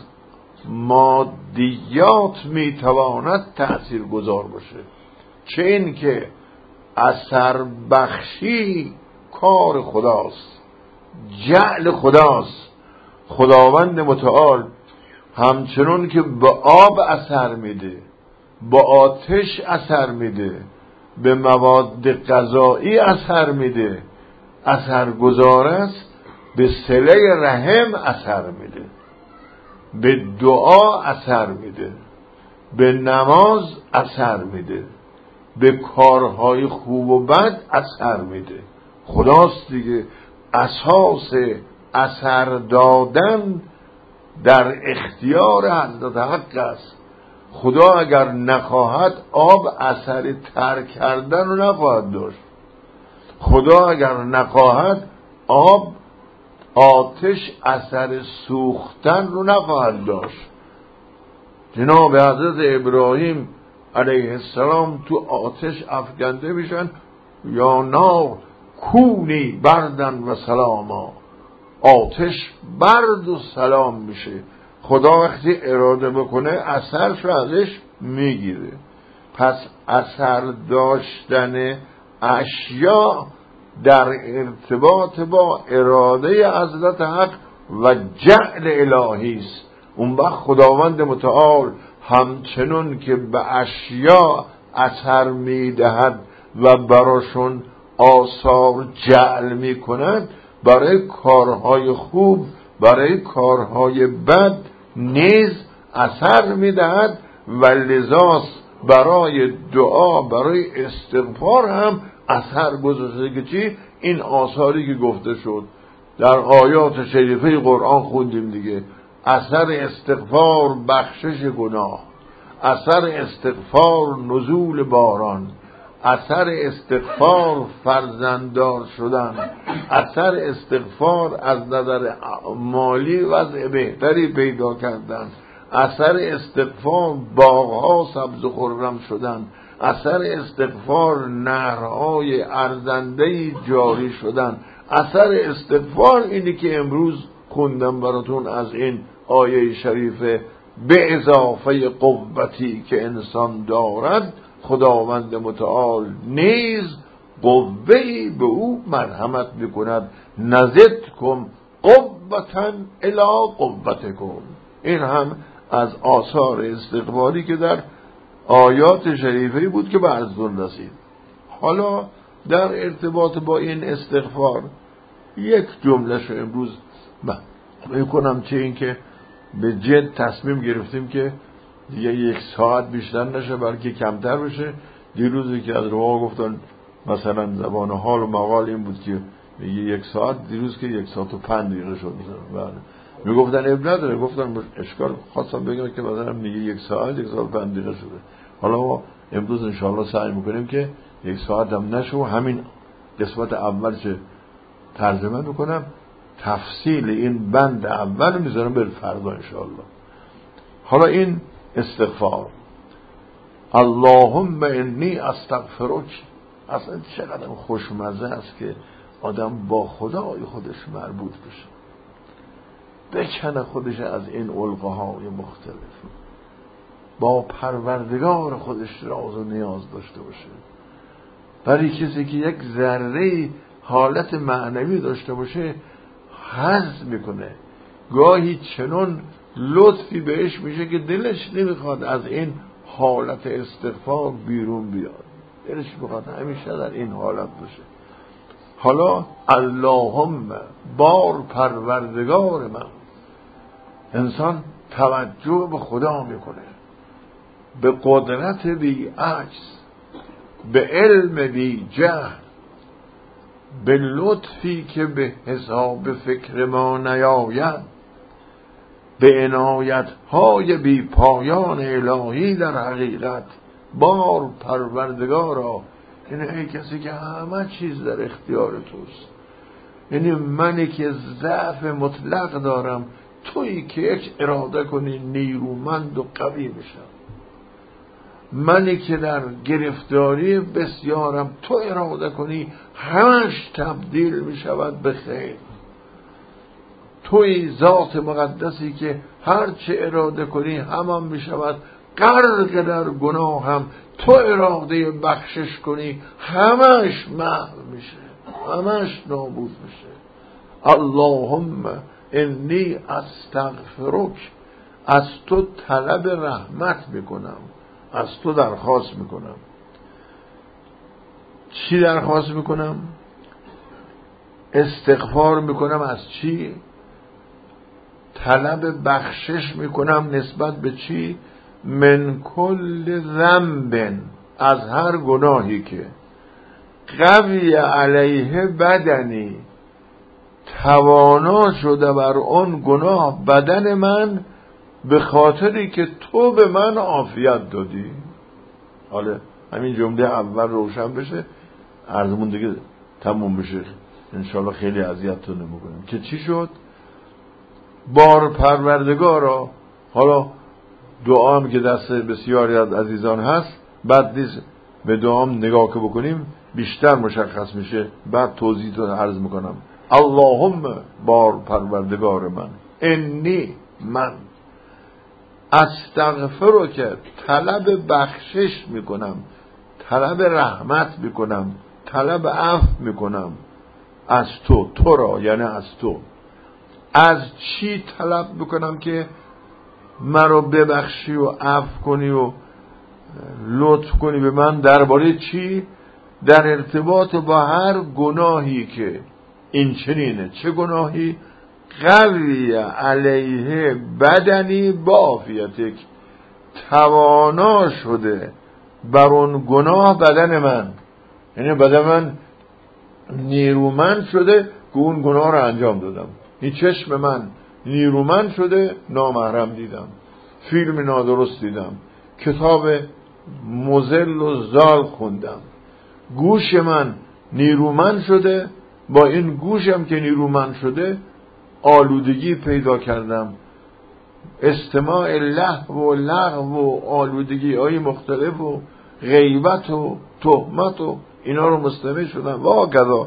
مادیات میتواند تأثیر گذار باشه. چه این که اثر بخشی کار خداست، جعل خداست. خداوند متعال همچنون که به آب اثر میده، با آتش اثر میده، به مواد غذایی اثر میده، اثر گذار است. به صله رحم اثر میده، به دعا اثر میده، به نماز اثر میده، به کارهای خوب و بد اثر میده. خداست دیگه. اساس اثر دادن در اختیار حضرت حق است. خدا اگر نخواهد آب اثر ترک کردن رو نخواهد داشت. خدا اگر نخواهد آتش اثر سوختن رو نخواهد داشت. جناب حضرت ابراهیم علیه السلام تو آتش افکنده میشن، یا نار کونی بردن و سلاما. آتش برد و سلام میشه. خدا وقتی اراده بکنه اثرش رو ازش میگیره. پس اثر داشتن اشیا در ارتباط با اراده حضرت حق و جعل الهی است. اون وقت خداوند متعال همچنون که به اشیا اثر میدهد و براشون آثار جعل میکند، برای کارهای خوب، برای کارهای بد نیز اثر میدهد و لذاس برای دعا، برای استغفار هم اثر گذاشته که چی؟ این آثاری که گفته شد در آیات شریفه قرآن خوندیم دیگه. اثر استغفار بخشش گناه، اثر استغفار نزول باران، اثر استغفار فرزنددار شدن، اثر استغفار از نظر مالی وضع بهتری پیدا کردن، اثر استغفار باغها سبز و خرم شدن، اثر استغفار نهرهای ارزنده‌ای جاری شدن. اثر استغفار اینی که امروز خوندم براتون از این آیه شریفه، به اضافه قوتی که انسان دارد خداوند متعال نیز قوه‌ای به او مرحمت میکند. نزدکم قوة الی قوتکم. این هم از آثار استغفاری که در آیات شریفه بود که به عرضتون رسید. حالا در ارتباط با این استغفار یک جمله‌شو امروز میکنم، چه این که به جد تصمیم گرفتیم که دیگه 1 ساعت بیشتر نشه بلکه کمتر بشه. دیروزی که از روا گفتن مثلا زبان حال و مقال این بود که میگه 1 ساعت، دیروز که 1 ساعت و 5 دقیقه شد مثلا. میگفتن اب نداره، گفتن اشکال، خواستم بگم که مثلا میگه 1 ساعت 1 ساعت و 5 دقیقه شده. حالا ما امروز انشاءالله سعی میکنیم که 1 ساعت هم نشه و همین قسمت اول چه ترجمه میکنم، تفصیل این بند اول میذارم بر فردا انشاءالله. حالا این استغفار، اللهم انی استغفرک، اصلا چقدر خوشمزه است که آدم با خدای خودش مربوط بشه، بکنه خودش از این علقه‌های مختلف، با پروردگار خودش راز و نیاز داشته باشه. برای کسی که یک ذره حالت معنوی داشته باشه حظ میکنه، گاهی چنون لطفی بهش میشه که دلش نمیخواد از این حالت استغفار بیرون بیاد، دلش میخواد همیشه در این حالت باشه. حالا اللهم، بار پروردگار من، انسان توجه به خدا میکنه، به قدرت بی عجز، به علم بی جهل، به لطفی که به حساب فکر ما نیاید، به عنایت‌های بی پایان الهی در حقیقت. بار پروردگارا، این ای کسی که همه چیز در اختیار توست، یعنی منی که ضعف مطلق دارم، تویی که یک اراده کنی نیرومند و قوی میشم. منی که در گرفتاری بسیارم، تو اراده کنی همش تبدیل میشود به خیر. توی ذات مقدسی که هر چه اراده کنی همم میشود غرق در گناه، هم تو اراده بخشش کنی همش محو میشه، همش نابود میشه. اللهم انی استغفرک، از تو طلب رحمت میکنم، از تو درخواست میکنم. چی درخواست میکنم؟ استغفار میکنم از چی؟ طلب بخشش میکنم نسبت به چی؟ من کل ذنب، از هر گناهی که قوی علیه بدنی، توانا شده بر اون گناه بدن من، به خاطری که تو به من عافیت دادی. حالا همین جمله اول روشن بشه، عرضمون دیگه تموم بشه انشالله، خیلی اذیتتون نمیکنم. که چی شد؟ بار پروردگارا، حالا دعام که دست بسیاری از عزیزان هست، بعد نیست به دعام نگاه که بکنیم بیشتر مشخص میشه، بعد توضیح تو عرض میکنم. اللهم، بار پروردگار من، انی، من استغفرک، طلب بخشش میکنم، طلب رحمت میکنم، طلب عفو میکنم از تو را، یعنی از تو. از چی طلب میکنم که مرا ببخشی و عفو کنی و لطف کنی به من؟ درباره چی؟ در ارتباط با هر گناهی که این چنینه. چه گناهی؟ قوی علیه بدنی با عافیتک، توانا شده بر اون گناه بدن من، یعنی بدن من نیرومند شده که اون گناه رو انجام دادم. این چشم من نیرومند شده نامحرم دیدم، فیلم نادرست دیدم، کتاب مضل و زال خوندم. گوش من نیرومند شده، با این گوشم که نیرومند شده آلودگی پیدا کردم، استماع لهو و لغو و آلودگی های مختلف و غیبت و تهمت و اینا رو مستمع شدم. واقعا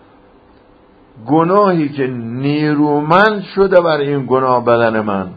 گناهی که نیرومند شده بر این گناه بدن من،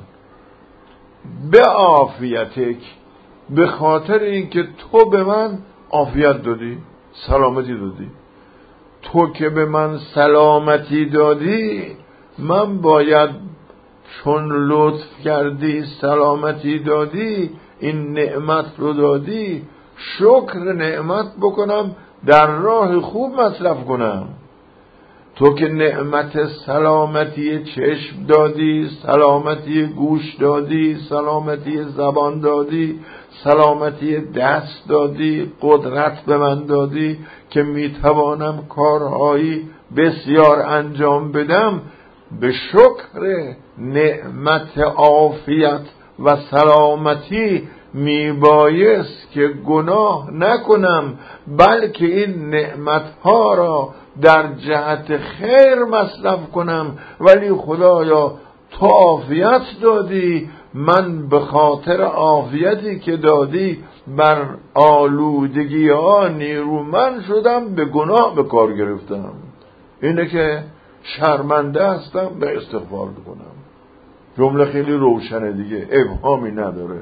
به عافیتک، به خاطر اینکه تو به من عافیت دادی، سلامتی دادی. تو که به من سلامتی دادی، من باید چون لطف کردی، سلامتی دادی، این نعمت رو دادی، شکر نعمت بکنم، در راه خوب مصرف کنم. تو که نعمت سلامتی چشم دادی، سلامتی گوش دادی، سلامتی زبان دادی، سلامتی دست دادی، قدرت به من دادی که میتوانم کارهایی بسیار انجام بدم، به شکر نعمت عافیت و سلامتی میبایست که گناه نکنم، بلکه این نعمتها را در جهت خیر مصرف کنم. ولی خدایا تو عافیت دادی، من به خاطر عافیتی که دادی بر آلودگی ها نیرومند شدم، به گناه به کار گرفتم. اینه که شرمنده هستم، به استغفار کنم. جمله خیلی روشنه دیگه، ابهامی نداره.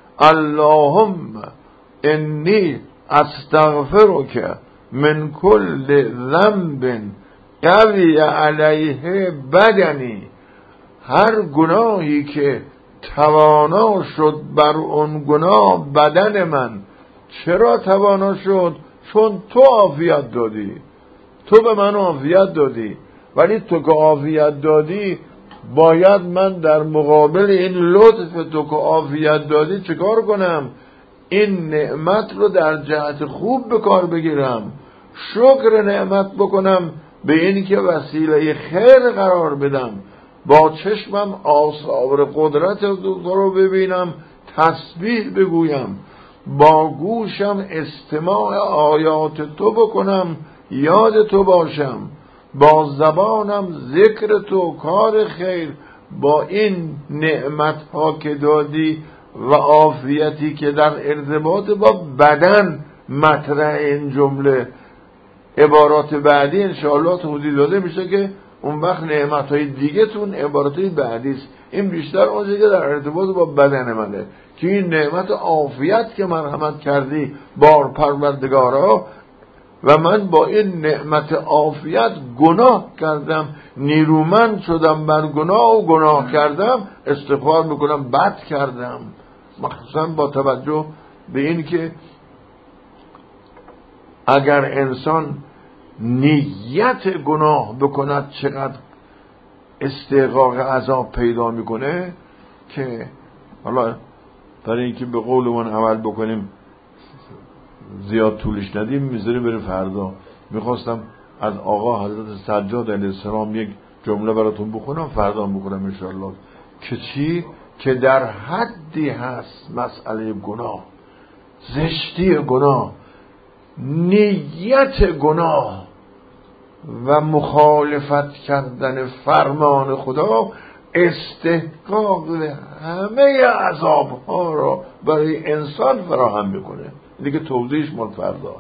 اللهم انی استغفرک من کل ذنب قوی علیه بدنی، هر گناهی که توانا شد بر اون گناه بدن من. چرا توانا شد؟ چون تو عافیت دادی، تو به من عافیت دادی. ولی تو که عافیت دادی، باید من در مقابل این لطف تو که عافیت دادی چیکار کنم؟ این نعمت رو در جهت خوب به کار بگیرم، شکر نعمت بکنم، به این که وسیله خیر قرار بدم. با چشمم آثار قدرت تو رو ببینم، تسبیح بگویم، با گوشم استماع آیات تو بکنم، یاد تو باشم، با زبانم ذکر تو، کار خیر. با این نعمت ها که دادی و عافیتی که در ارتباط با بدن مطرح این جمله، عبارات بعدی انشاءالله توضیح داده میشه که اون وقت نعمت های دیگه تون عبارات بعدی است. این بیشتر اون چیزی که در ارتباط با بدن منه، که این نعمت عافیت که مرحمت کردی بار پروردگارا، و من با این نعمت عافیت گناه کردم، نیرومند شدم بر گناه و گناه کردم، استغفار میکنم، بد کردم. مخصوصا با توجه به این که اگر انسان نیت گناه بکند چقدر استحقاق عذاب پیدا میکنه. که حالا برای اینکه به قولمون عمل بکنیم زیاد طولش ندیم، میذاریم بریم فردا. میخواستم از آقا حضرت سجاد علیه السلام یک جمله براتون بخونم، فردا بکنم انشاءالله. که چی؟ که در حدی هست مسئله گناه، زشتی گناه، نیت گناه و مخالفت کردن فرمان خدا استحقاق همه عذابها را برای انسان فراهم میکنه. دیگه توضیحش مال فردا،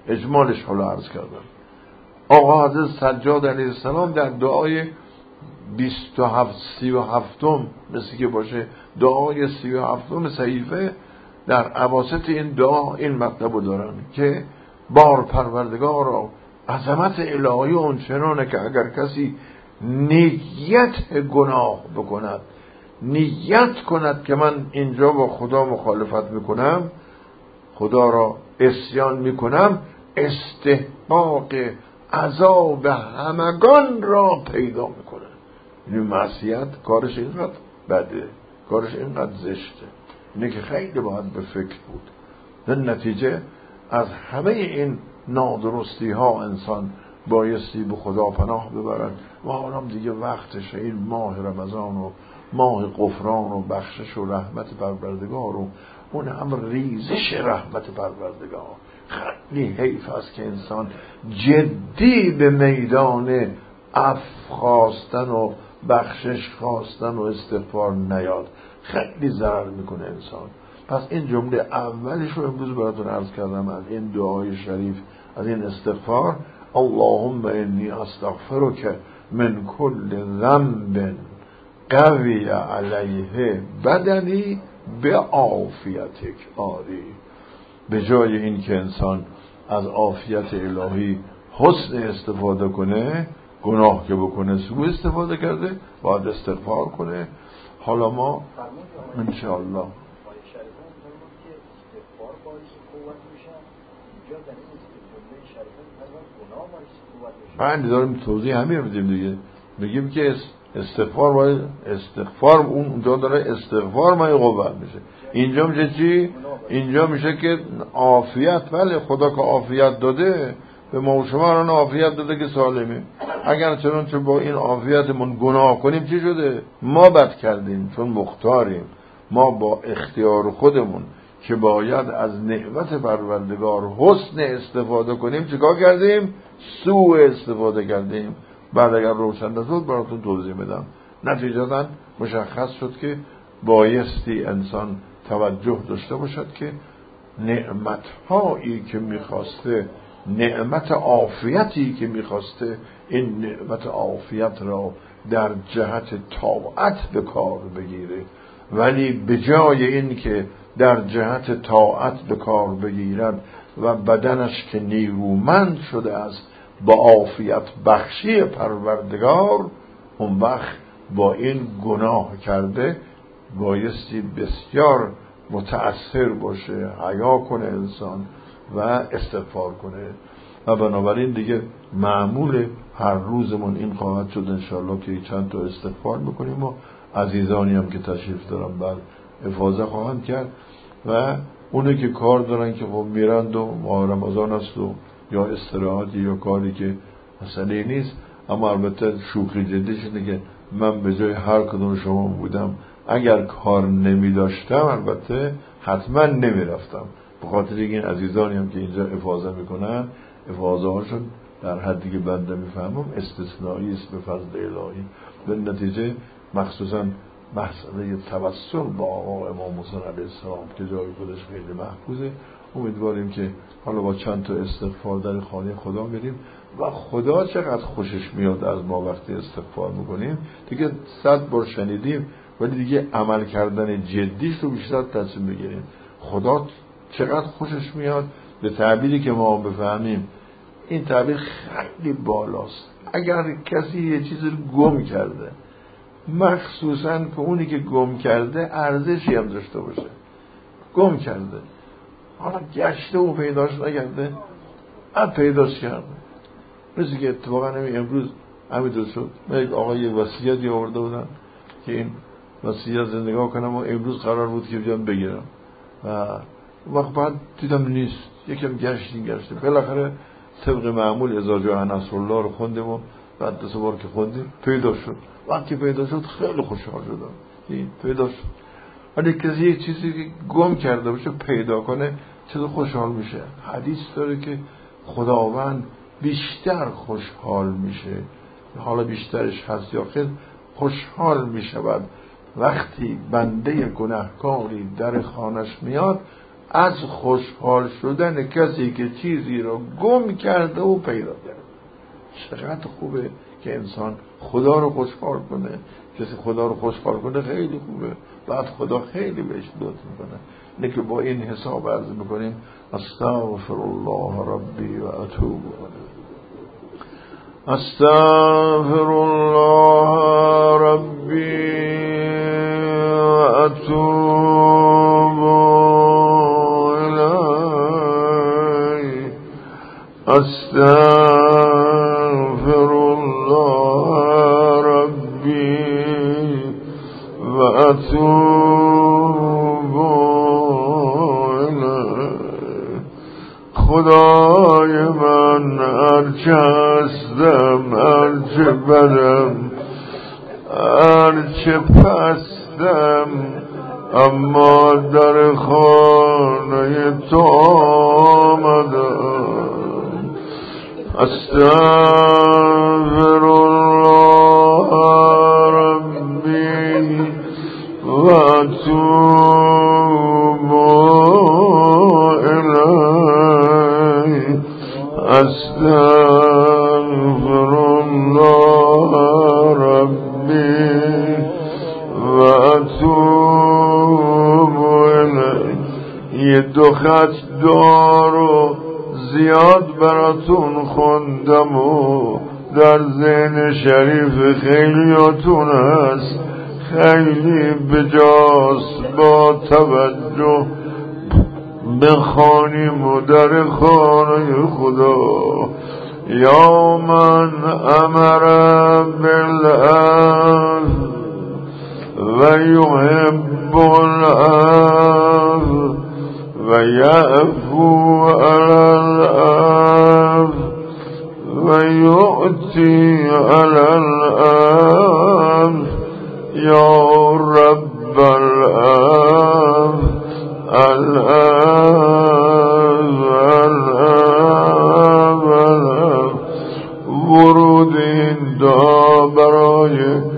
اجمالش حالا عرض کردم. آقا حضرت سجاد علیه السلام در دعای 37 مثل که باشه دعای 37 صحیفه، در اواسط این دعا این مطلب رو دارن که بار پروردگارا عظمت الهی اونچنانه که اگر کسی نیت گناه بکند، نیت کند که من اینجا با خدا مخالفت میکنم، خدا را عصیان میکنم، استحقاق عذاب همگان را پیدا میکنه. این معصیت کارش اینقدر بده، کارش اینقدر زشته، اینه که خیلی باید به فکر بود. در نتیجه از همه این نادرستی ها انسان بایستی به خدا پناه ببرد و حالا دیگه وقتشه. این ماه رمضان و ماه غفران و بخشش و رحمت پروردگار و اون هم ریزش رحمت پروردگار. خیلی حیف است که انسان جدی به میدان عفو خواستن و بخشش خواستن و استغفار نیاد، خیلی ضرر میکنه انسان. پس این جمله اولش رو امروز براتون عرض کردم از این دعای شریف، از این استغفار: اللهم انی استغفرک من کل ذنب قوی علیه بدنی به عافیتک. آری، به جای این که انسان از عافیت الهی حسن استفاده کنه، گناه که بکنه سوء استفاده کرده، باید استغفار کنه. حالا ما انشاءالله داریم توضیح همین رو میدیم دیگه. میگیم که استغفار باید اونجا داره استغفار مای قوت میشه. اینجا میشه چی؟ اینجا میشه که عافیت. بله، خدا که عافیت داده به ما و شما الان عافیت داده که سالمه. اگر چنانچه با این عافیتمون گناه کنیم چی شده؟ ما بد کردیم، چون مختاریم. ما با اختیار خودمون که باید از نعمت پروردگار حسن استفاده کنیم چیکار کردیم؟ سوء استفاده کردیم. بعد اگر روشن نشد براتون توضیح میدم. نتیجتاً مشخص شد که بایستی انسان توجه داشته باشد که نعمت‌هایی که می‌خواسته، نعمت عافیتی که می‌خواسته، این نعمت عافیت را در جهت طاعت به کار بگیره. ولی به جای این که در جهت طاعت به کار بگیرد و بدنش که نیرومند شده است با عافیت بخشی پروردگار، اون وقت با این گناه کرده بایستی بسیار متأثر باشه، حیا کنه انسان و استغفار کنه. و بنابراین دیگه معمول هر روزمون این خواهد شد انشاءالله که چند تا استغفار بکنیم و عزیزانی هم که تشریف دارن بعد افاضه خواهند کرد و اونی که کار دارن که خب میرند و ماه رمضان است و یا استراحتی یا کاری که مسئله نیست. اما البته شوخی جدیش اینه که من به جای هر کدوم شما بودم اگر کار نمی داشتم البته حتما نمی رفتم، به خاطر این عزیزانی هم که اینجا افاضه میکنن افاضه هاشون در حدی که بنده میفهمم استثنایی است به فضل الهی. به نتیجه مخصوصا مسئله توسل با آقا امام حسین علیه السلام که جای خودش خیلی محفوظه، امیدواریم که حالا با چند تا استغفار در خانه خدا بریم و خدا چقدر خوشش میاد از ما وقتی استغفار میکنیم. دیگه 100 بار شنیدیم ولی دیگه عمل کردن جدیش رو بیشتر تصمیم بگیریم. خدا چقدر خوشش میاد، به تعبیری که ما بفهمیم. این تعبیر خیلی بالاست. اگر کسی یه چیزی رو گم کرده، مخصوصاً که اونی که گم کرده ارزشی هم داشته باشه، گم کرده، حالا گشته و پیداش نکرده، پیداش کرده. مثل که اتفاقا امروز همینطور شد. من یک آقای وصیتی آورده بودن که این وصیت زندگاه کنم و امروز قرار بود که بیان بگیرم و وقت بعد دیدم نیست. یکم گشته بالاخره طبق معمول اذا جاء نصر الله رو خوندیم و بعد 2 بار که خوندیم پیدا شد. وقتی پیدا شد خیلی خوشحال شدم این پیدا شد. ولی کسی یک چیزی که گم کرده باشه پیدا کنه چطور خوشحال میشه. حدیث داره که خداوند بیشتر خوشحال میشه، حالا بیشترش هست یا خیلی خوشحال میشود وقتی بنده گناهکاری در خانش میاد از خوشحال شدن کسی که چیزی رو گم کرده و پیدا کرده. چقدر خوبه که انسان خدا رو خوشحال کنه. کسی خدا رو خوشحال کنه خیلی خوبه، بعد خدا خیلی بهش لطف میکنه. اینه که با این حساب عرض میکنیم استغفر الله ربی و اتوب الیه. استغفر الله ربی و اتوب الیه. استغفر الله ربی و اتوب الیه. خدای من هرچه هستم، هرچه بدم، هرچه پستم، اما در خانه تو آمدم. استغفر الله ربی و اتوب الیه. استغفر الله ربی و اتوب الیه. یه دو خط دارو زیاد براتون خوندم و در ذهن شریف خیلیاتون هست، خیلی بجاست با توجه بخوانیم و در خانه خدا. یا من امر بالعفو و یحب العفو و یعفو علی العفو و یؤتی علی العفو. یا رب العفو العفو. ورود این دعا برای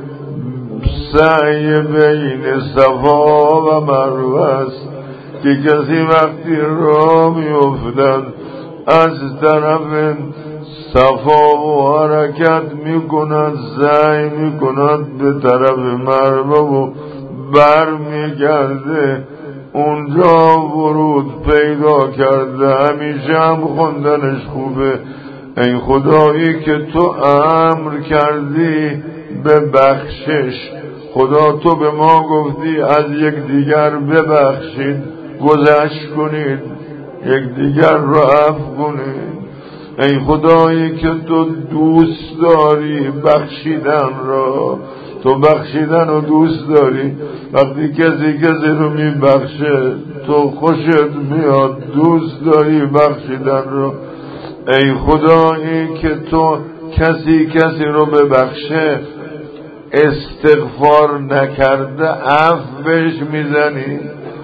سعی بین صفا و مروه است که کسی وقتی راه میافتد از طرف صفا و حرکت میکند، سعی میکند به طرف مروه و بر میگرده، اونجا ورود پیدا کرده. همیشه هم خوندنش خوبه. ای خدایی که تو امر کردی به بخشش، خدا تو به ما گفتی از یک دیگر ببخشید، گذشت کنید، یک دیگر رو عفو کنید. ای خدایی که تو دوست داری بخشیدن را، تو بخشیدن رو دوست داری. وقتی کسی رو میبخشه تو خوشت میاد، دوست داری بخشیدن رو. ای خدایی که تو کسی رو ببخشه استغفار نکرده عفو بهش میزنی،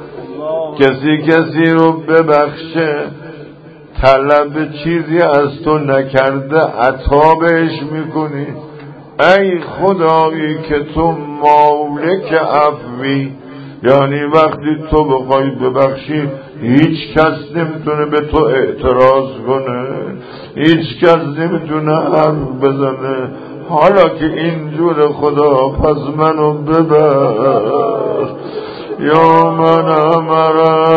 کسی رو ببخشه طلب چیزی از تو نکرده عطا بهش میکنی. ای خدایی که تو مالک عفوی، یعنی وقتی تو بخوای ببخشی هیچ کس نمیتونه به تو اعتراض کنه، هیچ کس نمیتونه حرف بزنه. حالا که اینجور خدا پس منو ببر. یا من امر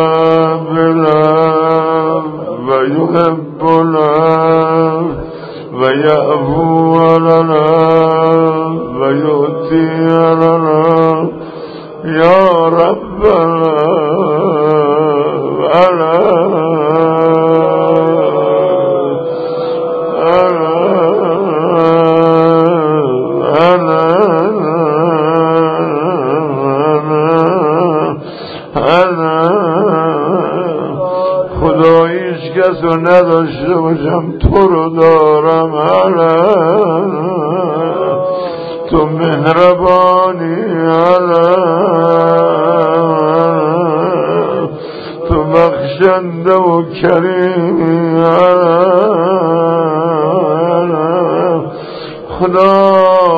بالعفو و یحب العفو و یعفو علی العفو و یؤتی علی العفو. یا رب خداییش کس رو نداشته باشم تو رو دارم. تو مهربانی تو بخشنده و کریمی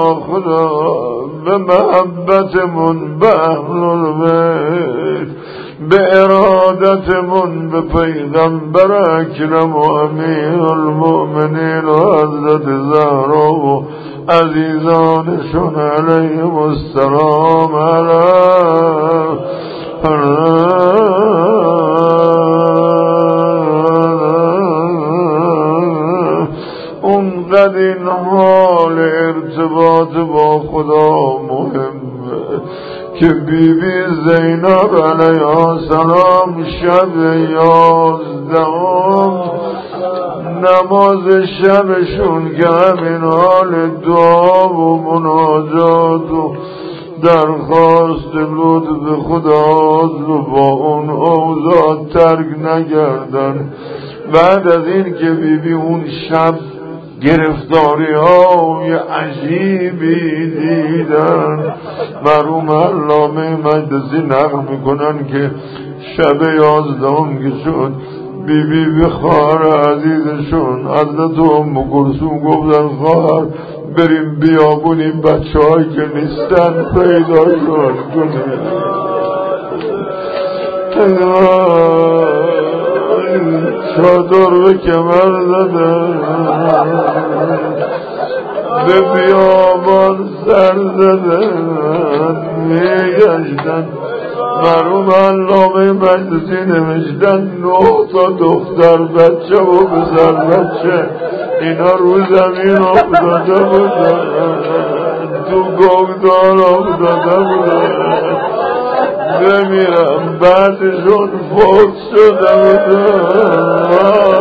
خدا به محبتمون به اهل البیت به ارادتمون به پیغمبر اکرم و امیر المؤمنین و حضرت زهرا و عزیزانشون علیهم السلام اونقدر این حال ارتباط با خدا مهمه که بی بی زینب علیها السلام شب 11 نماز شبشون که همین حال دعا و مناجات و درخواست لطف خداست رو با اون اوضاع ترک نگردن. بعد از این که بی بی اون شب گرفتاری های عجیبی دیدن، مرحوم علامه مجلسی نقل میکنن که شب 11 که شد بی بی به خواهر عزیزشون حضرت ام کلثوم گفتن خواهر بریم بیابونیم بچه هایی که نیستن پیداشون کنیم. چادر به کمر زدن به بیابان سر زدن میگشتن. مرحوم علامه مجلسی نوشتن 9 تا دختر بچه و پسر بچه اینا رو زمین افتاده بودن، تو گودال افتاده بودن، بمیرم بعدشون فوت شده بودن.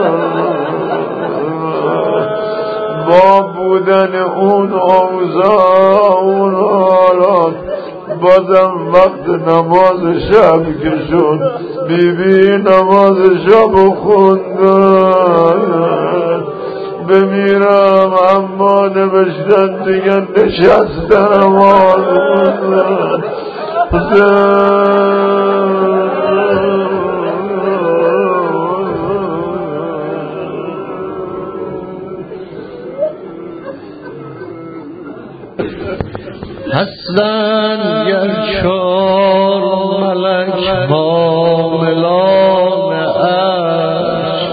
با بودن اون اوضاع اون حالات بازم وقت نماز شب که شد بی بی نماز شب خوندن. بمیرم اما نوشتن دیگه نشستن نماز خوندن. هستن گر 4 ملک حاملان عرش،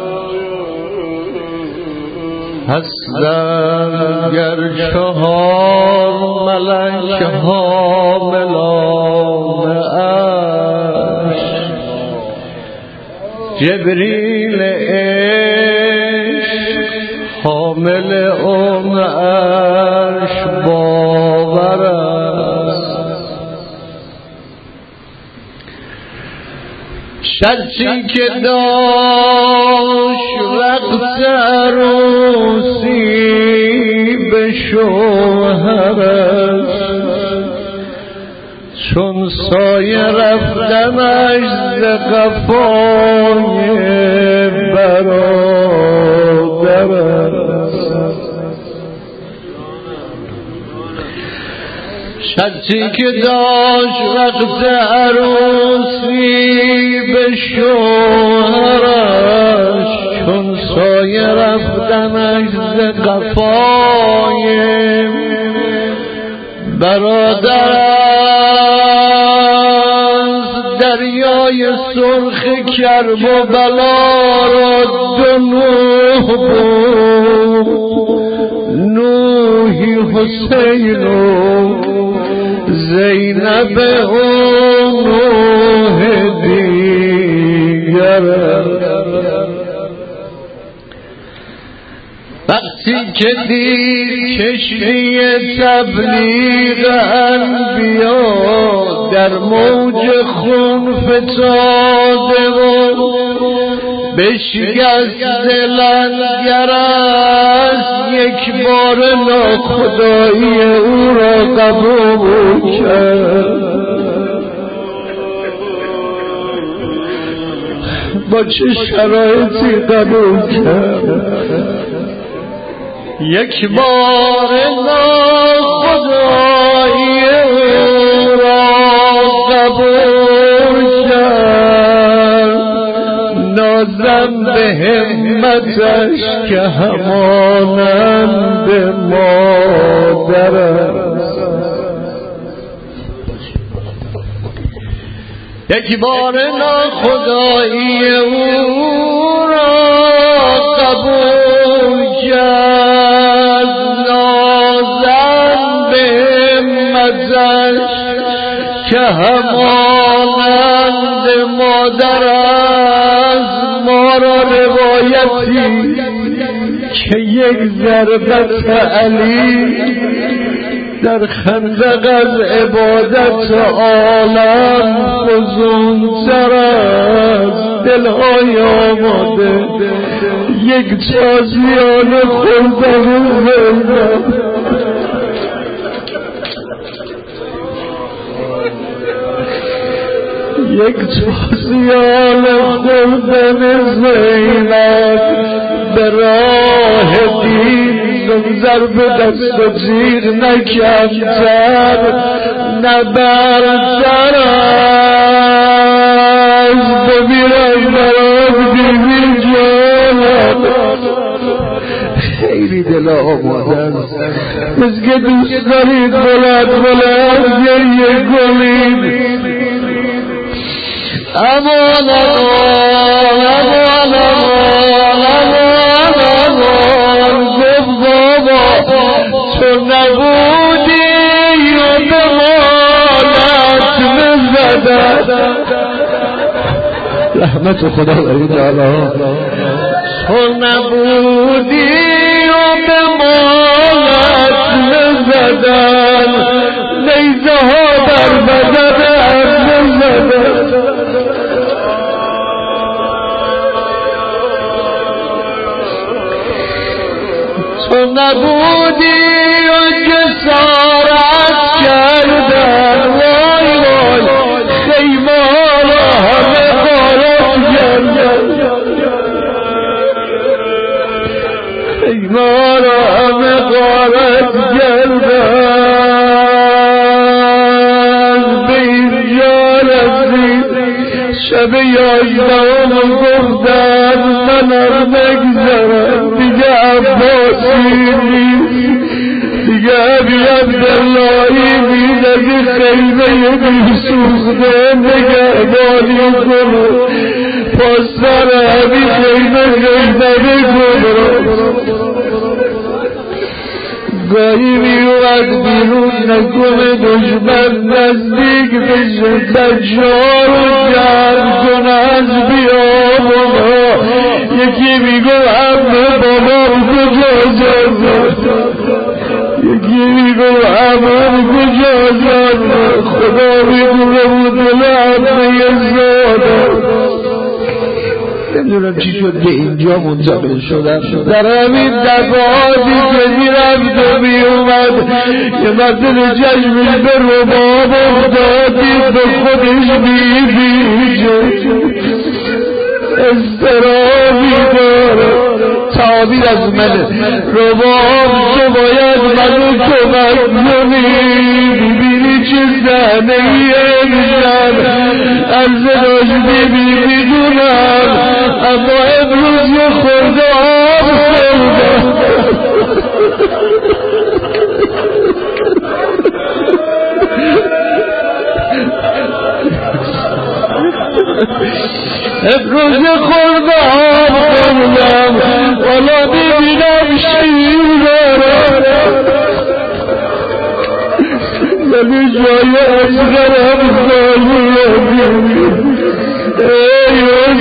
هستن گر 4 ملک حاملان عرش، جبریل عشق حامل عرش باور است. شرطی که داشت وقت عروسی به شوهرش، چون سایه رفتنش ز قفای برادرش. شرطی که داشت وقت عروسی به شوهرش، چون سایه رفتنش ز قفای برادرش. دریای سرخ کرب و بلا را 2 نوح بود، نوحی حسین و زینب و نوح دیگر. وقتی که دید کشتی تبلیغ انبیا در موج خون فتاده و بشکست لنگر است، یک بار ناخدایی او را قبول کرد. با چه شرایطی قبول کرد؟ یک بار ناخدایی او را قبول کرد. نازم به همتش که همانند مادر. 1 یک بار ناخدایی او را قبول کرد، نازم به همتش که همانند مادر است. ما را روایتی که یک ضربت علی در خندق از عبادت عالم فزونتر است. دلهای آماده یک تازیان خوردن زندان، یک تازیان خوردن زینب به راه دین ضرب دست و جیغ نکمتر نبرتر از بمیرم برات دیوی جانم. خیلی دل آماده است، مثل که دوست دارید بلند بلند گریه کنید. امان امان امان امان امان گفت بابا تو نبودی و به مالت مزدد. رحمت خدا برید الله. تو نبودی و به مالت مزدن، نیزه ها در بدن مزدن. تو نبودی و جسارت کردن، وای وای خیمه ها را همه غارت کردن، خیمه ها را همه غارت کردن. به اینجا رسید شب 11 گفتن منم نگذرم دیگه، عباسی نیست دیگه، ابی عبداللهی نیست. اگه خیمه بیسوخته نگهداری کنه، پاسدار ابی خیمه کنه. گاهی میومد بیرون نکنه دشمن نزدیک بشه، دجال رو جمع کنه از بیابونا. یکی میگو همه بابام کجا جاند، یکی میگو همه کجا جاند. خدا میگوه بود دل همه زاده. نمیدونم چی شد به اینجا منتقل شدم. در همین دفعاتی که میرفت و میومد یه مثل چشمش به رباب افتادید به خودش میبیشه، اضطرابی داره. تعابیر از منه رباب تو باید منو کمک کنی. ببینی چه صحنه ای امشب عرض داشتی میدونم، اما امروز یه خورده آب خوردم. امروز یه خورده آب خوردم، والا ببینم شیر داره، ولی جای اصغرم زایه ای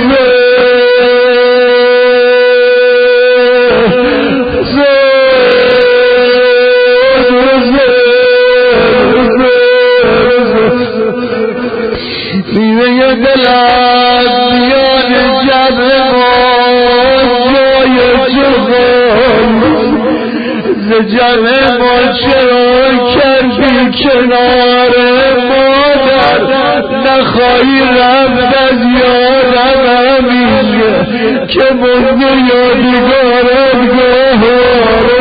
میوه دلت بیان جب ما جای جهان، ز جب ما چرا کردی کنار مادر، نخواهی رفت از یادم همیشه که مونده یادگارت گهاره.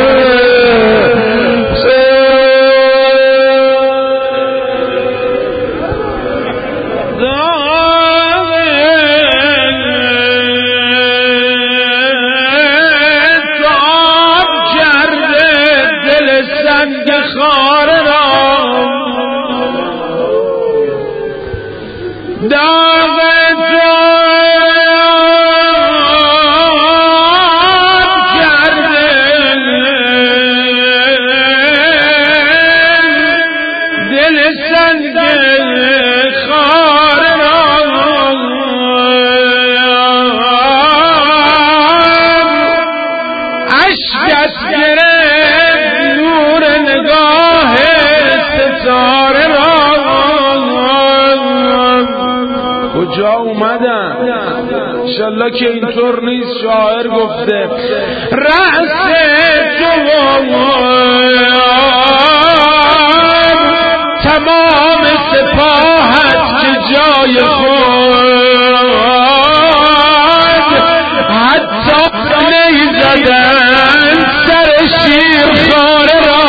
دا الحمدلله که اینطور نیست. شاعر گفته رأس تو تمام سپاهت که جای خود حتی نیزدن سر شیرخواره را.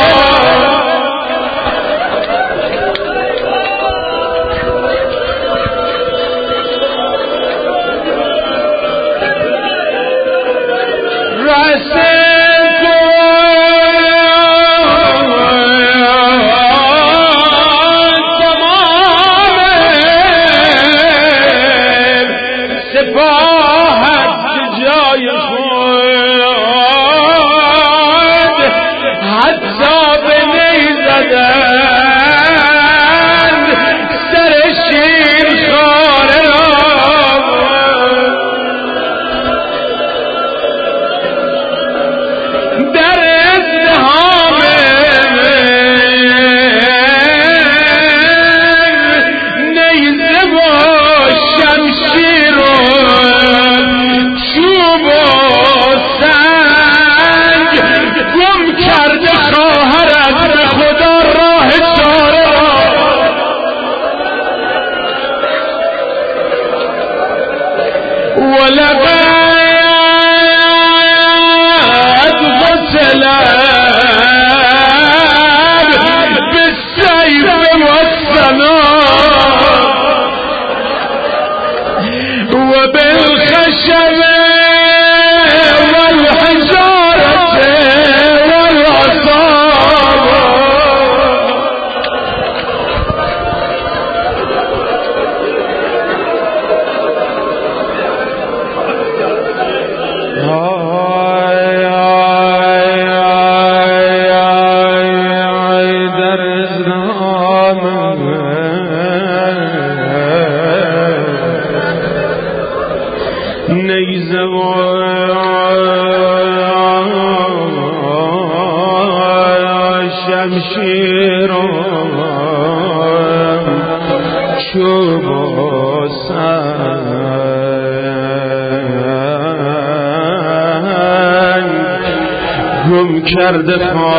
گم کرده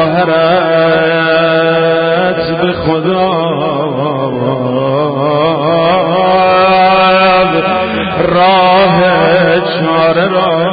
خواهرت به خدا راه چاره را.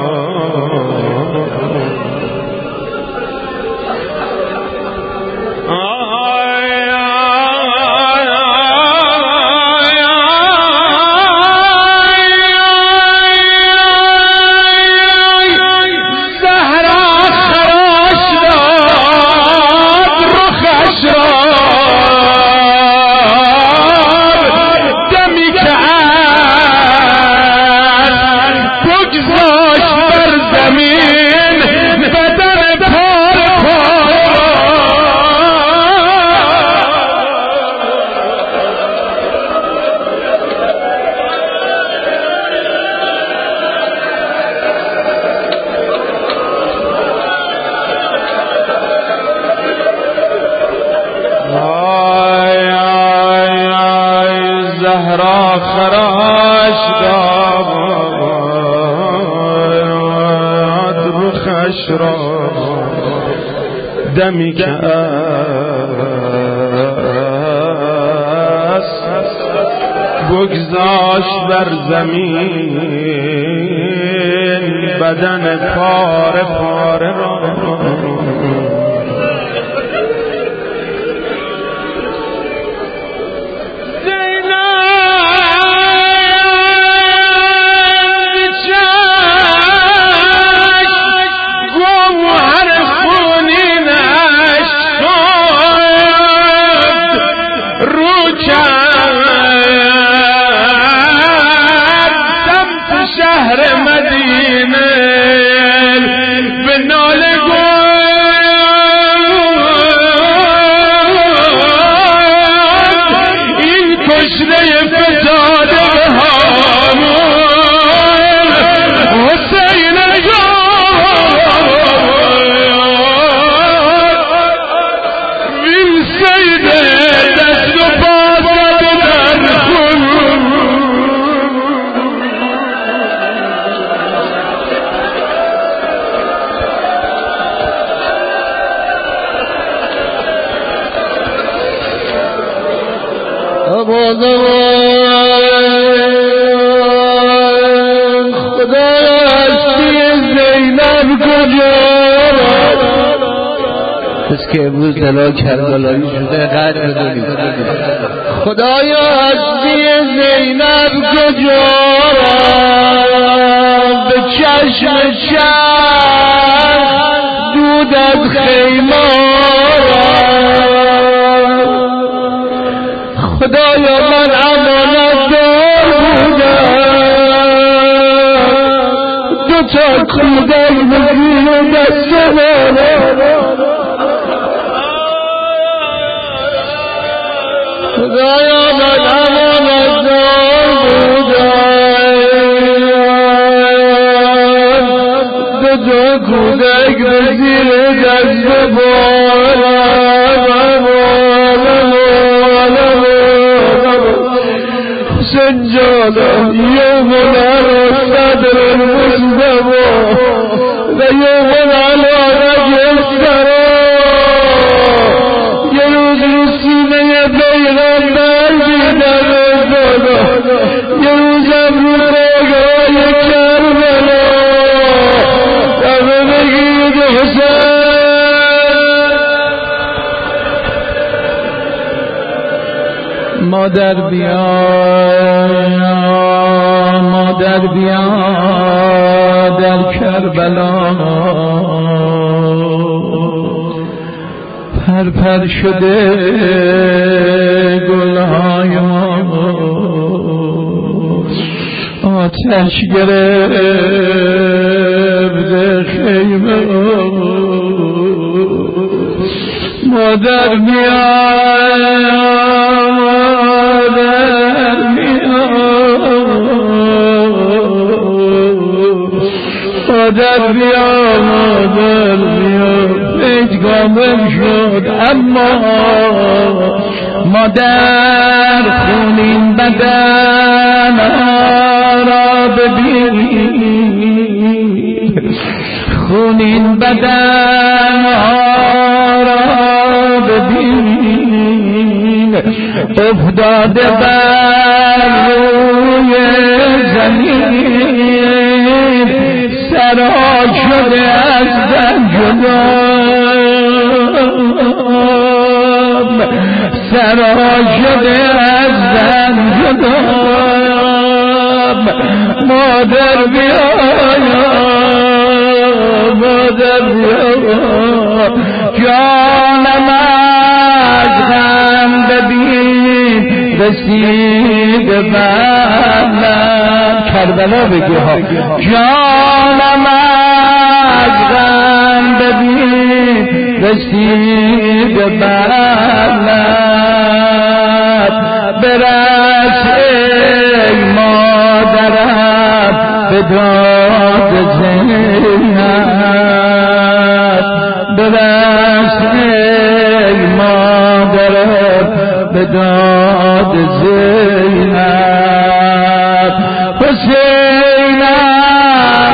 دمی که است بگذاشت بر زمین بدن پاره پاره را. شهر مدینه به ناله خدایا هستی زینب کجا بس که امروز دلا کربلایی شده قدر بدونیم خدایا هستی زینب کجا به چشم دود از خیمه خدایا من امانت دار بودم دو تا کودک بگیر دست من خدایا من امانت دار بودم دو تا کودک بگیر دست سنجالا يوم على صدر المصطفى ويوم على رجل السراء يروز رسينا پیغمبر دیدن خدا يروز امروزا کربلا دم بگید حسین مادر بیا در کربلا پر شده گلهای ما آتش گرفته خیمه مادر بیا مادر بیا پیچگامم شد اما مادر خونین بدن را ببین خونین بدن را ببین افتاده بر روی زمین سرا شده از زن جدا سرا شده از زن جدا مادر بیا مادر بیا جانم از غم ببین رسید بلد کربلا بگی ها جانم از غم ببین رسید بلد برس ای مادرم به داد زینب برس ای مادرم به داد زینب حسینم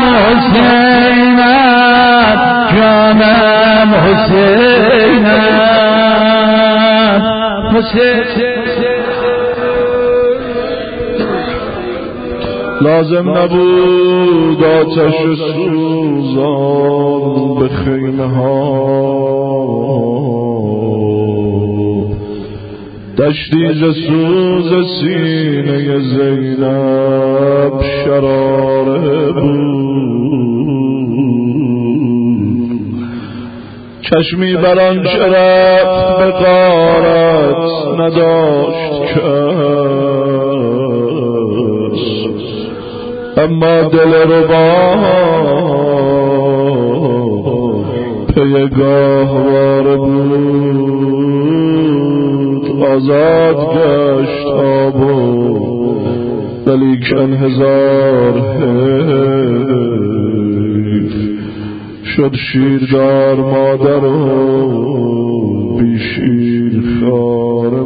حسینم جانم حسینم حسین لازم نبود آتش سوزان به خیمه ها دشتی ز سوز سینه زینب شراره بود چشمی بر آنچه رفت به غارت نداشت کس اما دل ربا پی گاهواره بود آزاد گشت آب ولیکن هزار حیف شد شیردار مادر و بی شیر خاره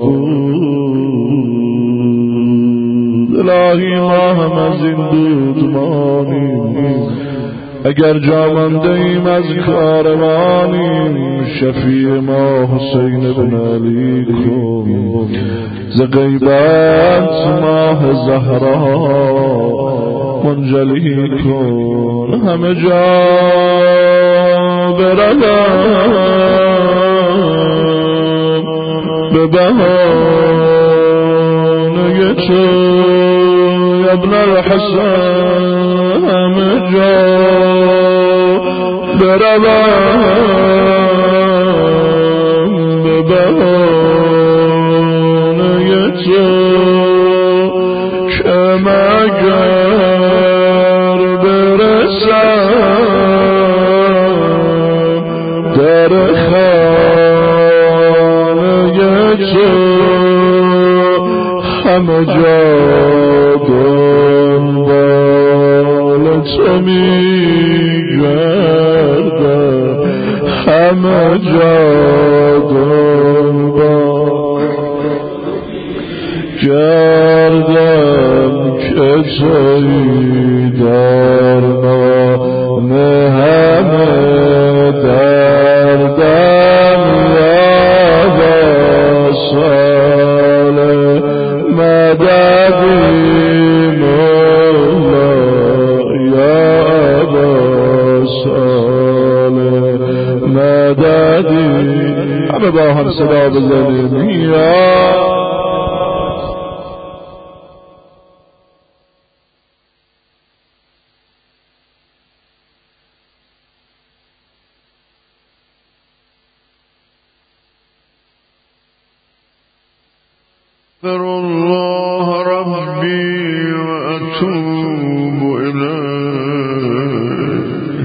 بود الهی ما هم از این دودمانیم اگر جا مانده ایم از کاروانیم شفیع ما حسین بن علی کن، ز غیبت ماه زهرا منجلی کن. همه جا بروم به بهانه تو ابن الحسن، همه جا بروم به بهانه تو که مگر برسم در خانه تو همه جا دنبال تو میگردم، همه جا دنبال گردم که تویی در نام همه دردم یا وصال مددی مولا یا وصال مددی. همه با هم صدا بزنیم یا أستغفر الله ربي وأتوب إليه،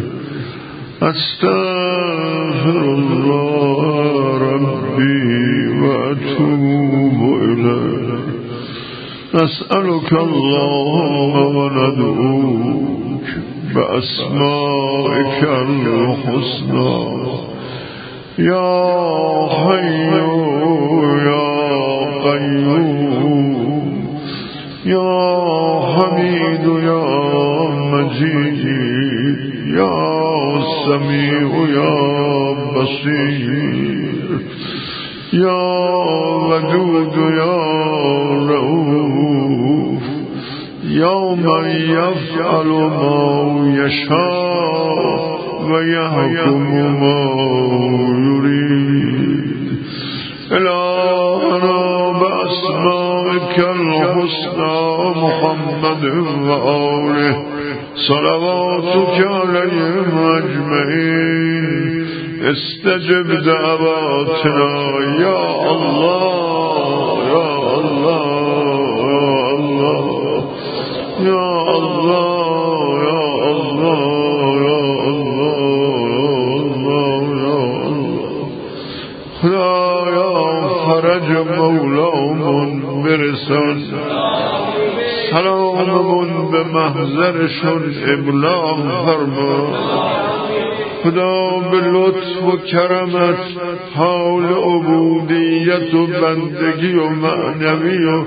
أستغفر الله ربي وأتوب إليه. نسألك اللهم وندعوك بأسمائك الحسنى يا حي يا قيوم يا حميد يا مجيد يا سميع يا بصير يا ودود يا رؤوف يا من يفعل ما يشاء ويحكم ما يريد. إلهنا بأسمائك الحسنى محمد وآله صلواتك عليهم أجمعين استجب دعواتنا يا الله يا الله يا الله يا الله يا الله يا الله خدایا فرج مولامون برسان، سلاممون به محضرشون ابلاغ فرما. خدا به لطف و کرمت حال عبودیت و بندگی و معنوی و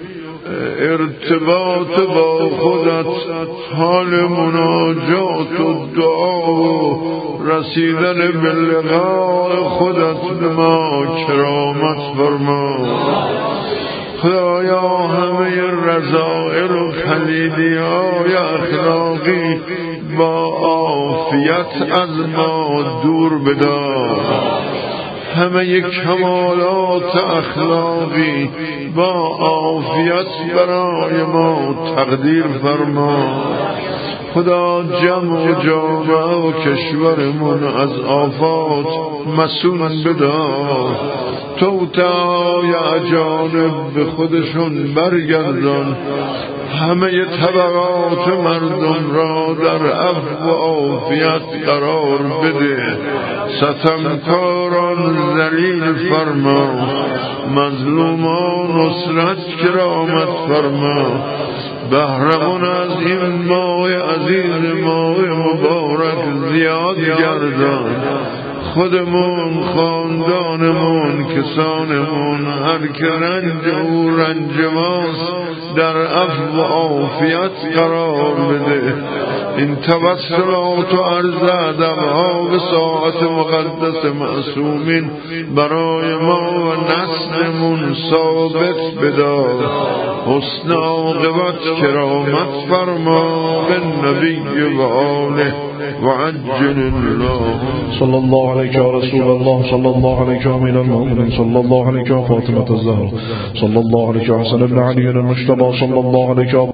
ارتباط با خودت، حال مناجات و دعا و رسیدن به لقاء خودت به ما کرامت فرما. خدایا همه رذائل و پلیدی‌های اخلاقی با عافیت از ما دور بدار، همه کمالات اخلاقی با عافیت برای ما تقدیر فرما. خدا جمع و جامعه و کشورمون از آفات مسون بدار، توتای اجانب به خودشون برگردان، همه طبقات مردم را در عفو و عافیت قرار بده، ستمکاران ذلیل فرما، مظلومان نصرت کرامت فرما. بهرمون از این ماه عزیز ماه مبارک زیاد گردان، خودمون، خاندانمون، کسانمون، هر که رنج و رنج ماست در عفو و عافیت قرار بده. این توسلات و عرض ادبها به ساعت مقدس معصومین برای ما و نسلمون ثابت بدار. حسن عاقبت کرامت فرما به نبی و آله و عجل الله. صلی الله علیک یا رسول الله، صلی الله علیک یا امیر المؤمنین، صلی الله علیک یا فاطمه الزهرا، صلی الله علیک یا حسن بن علی المجتبی، صلی الله علیک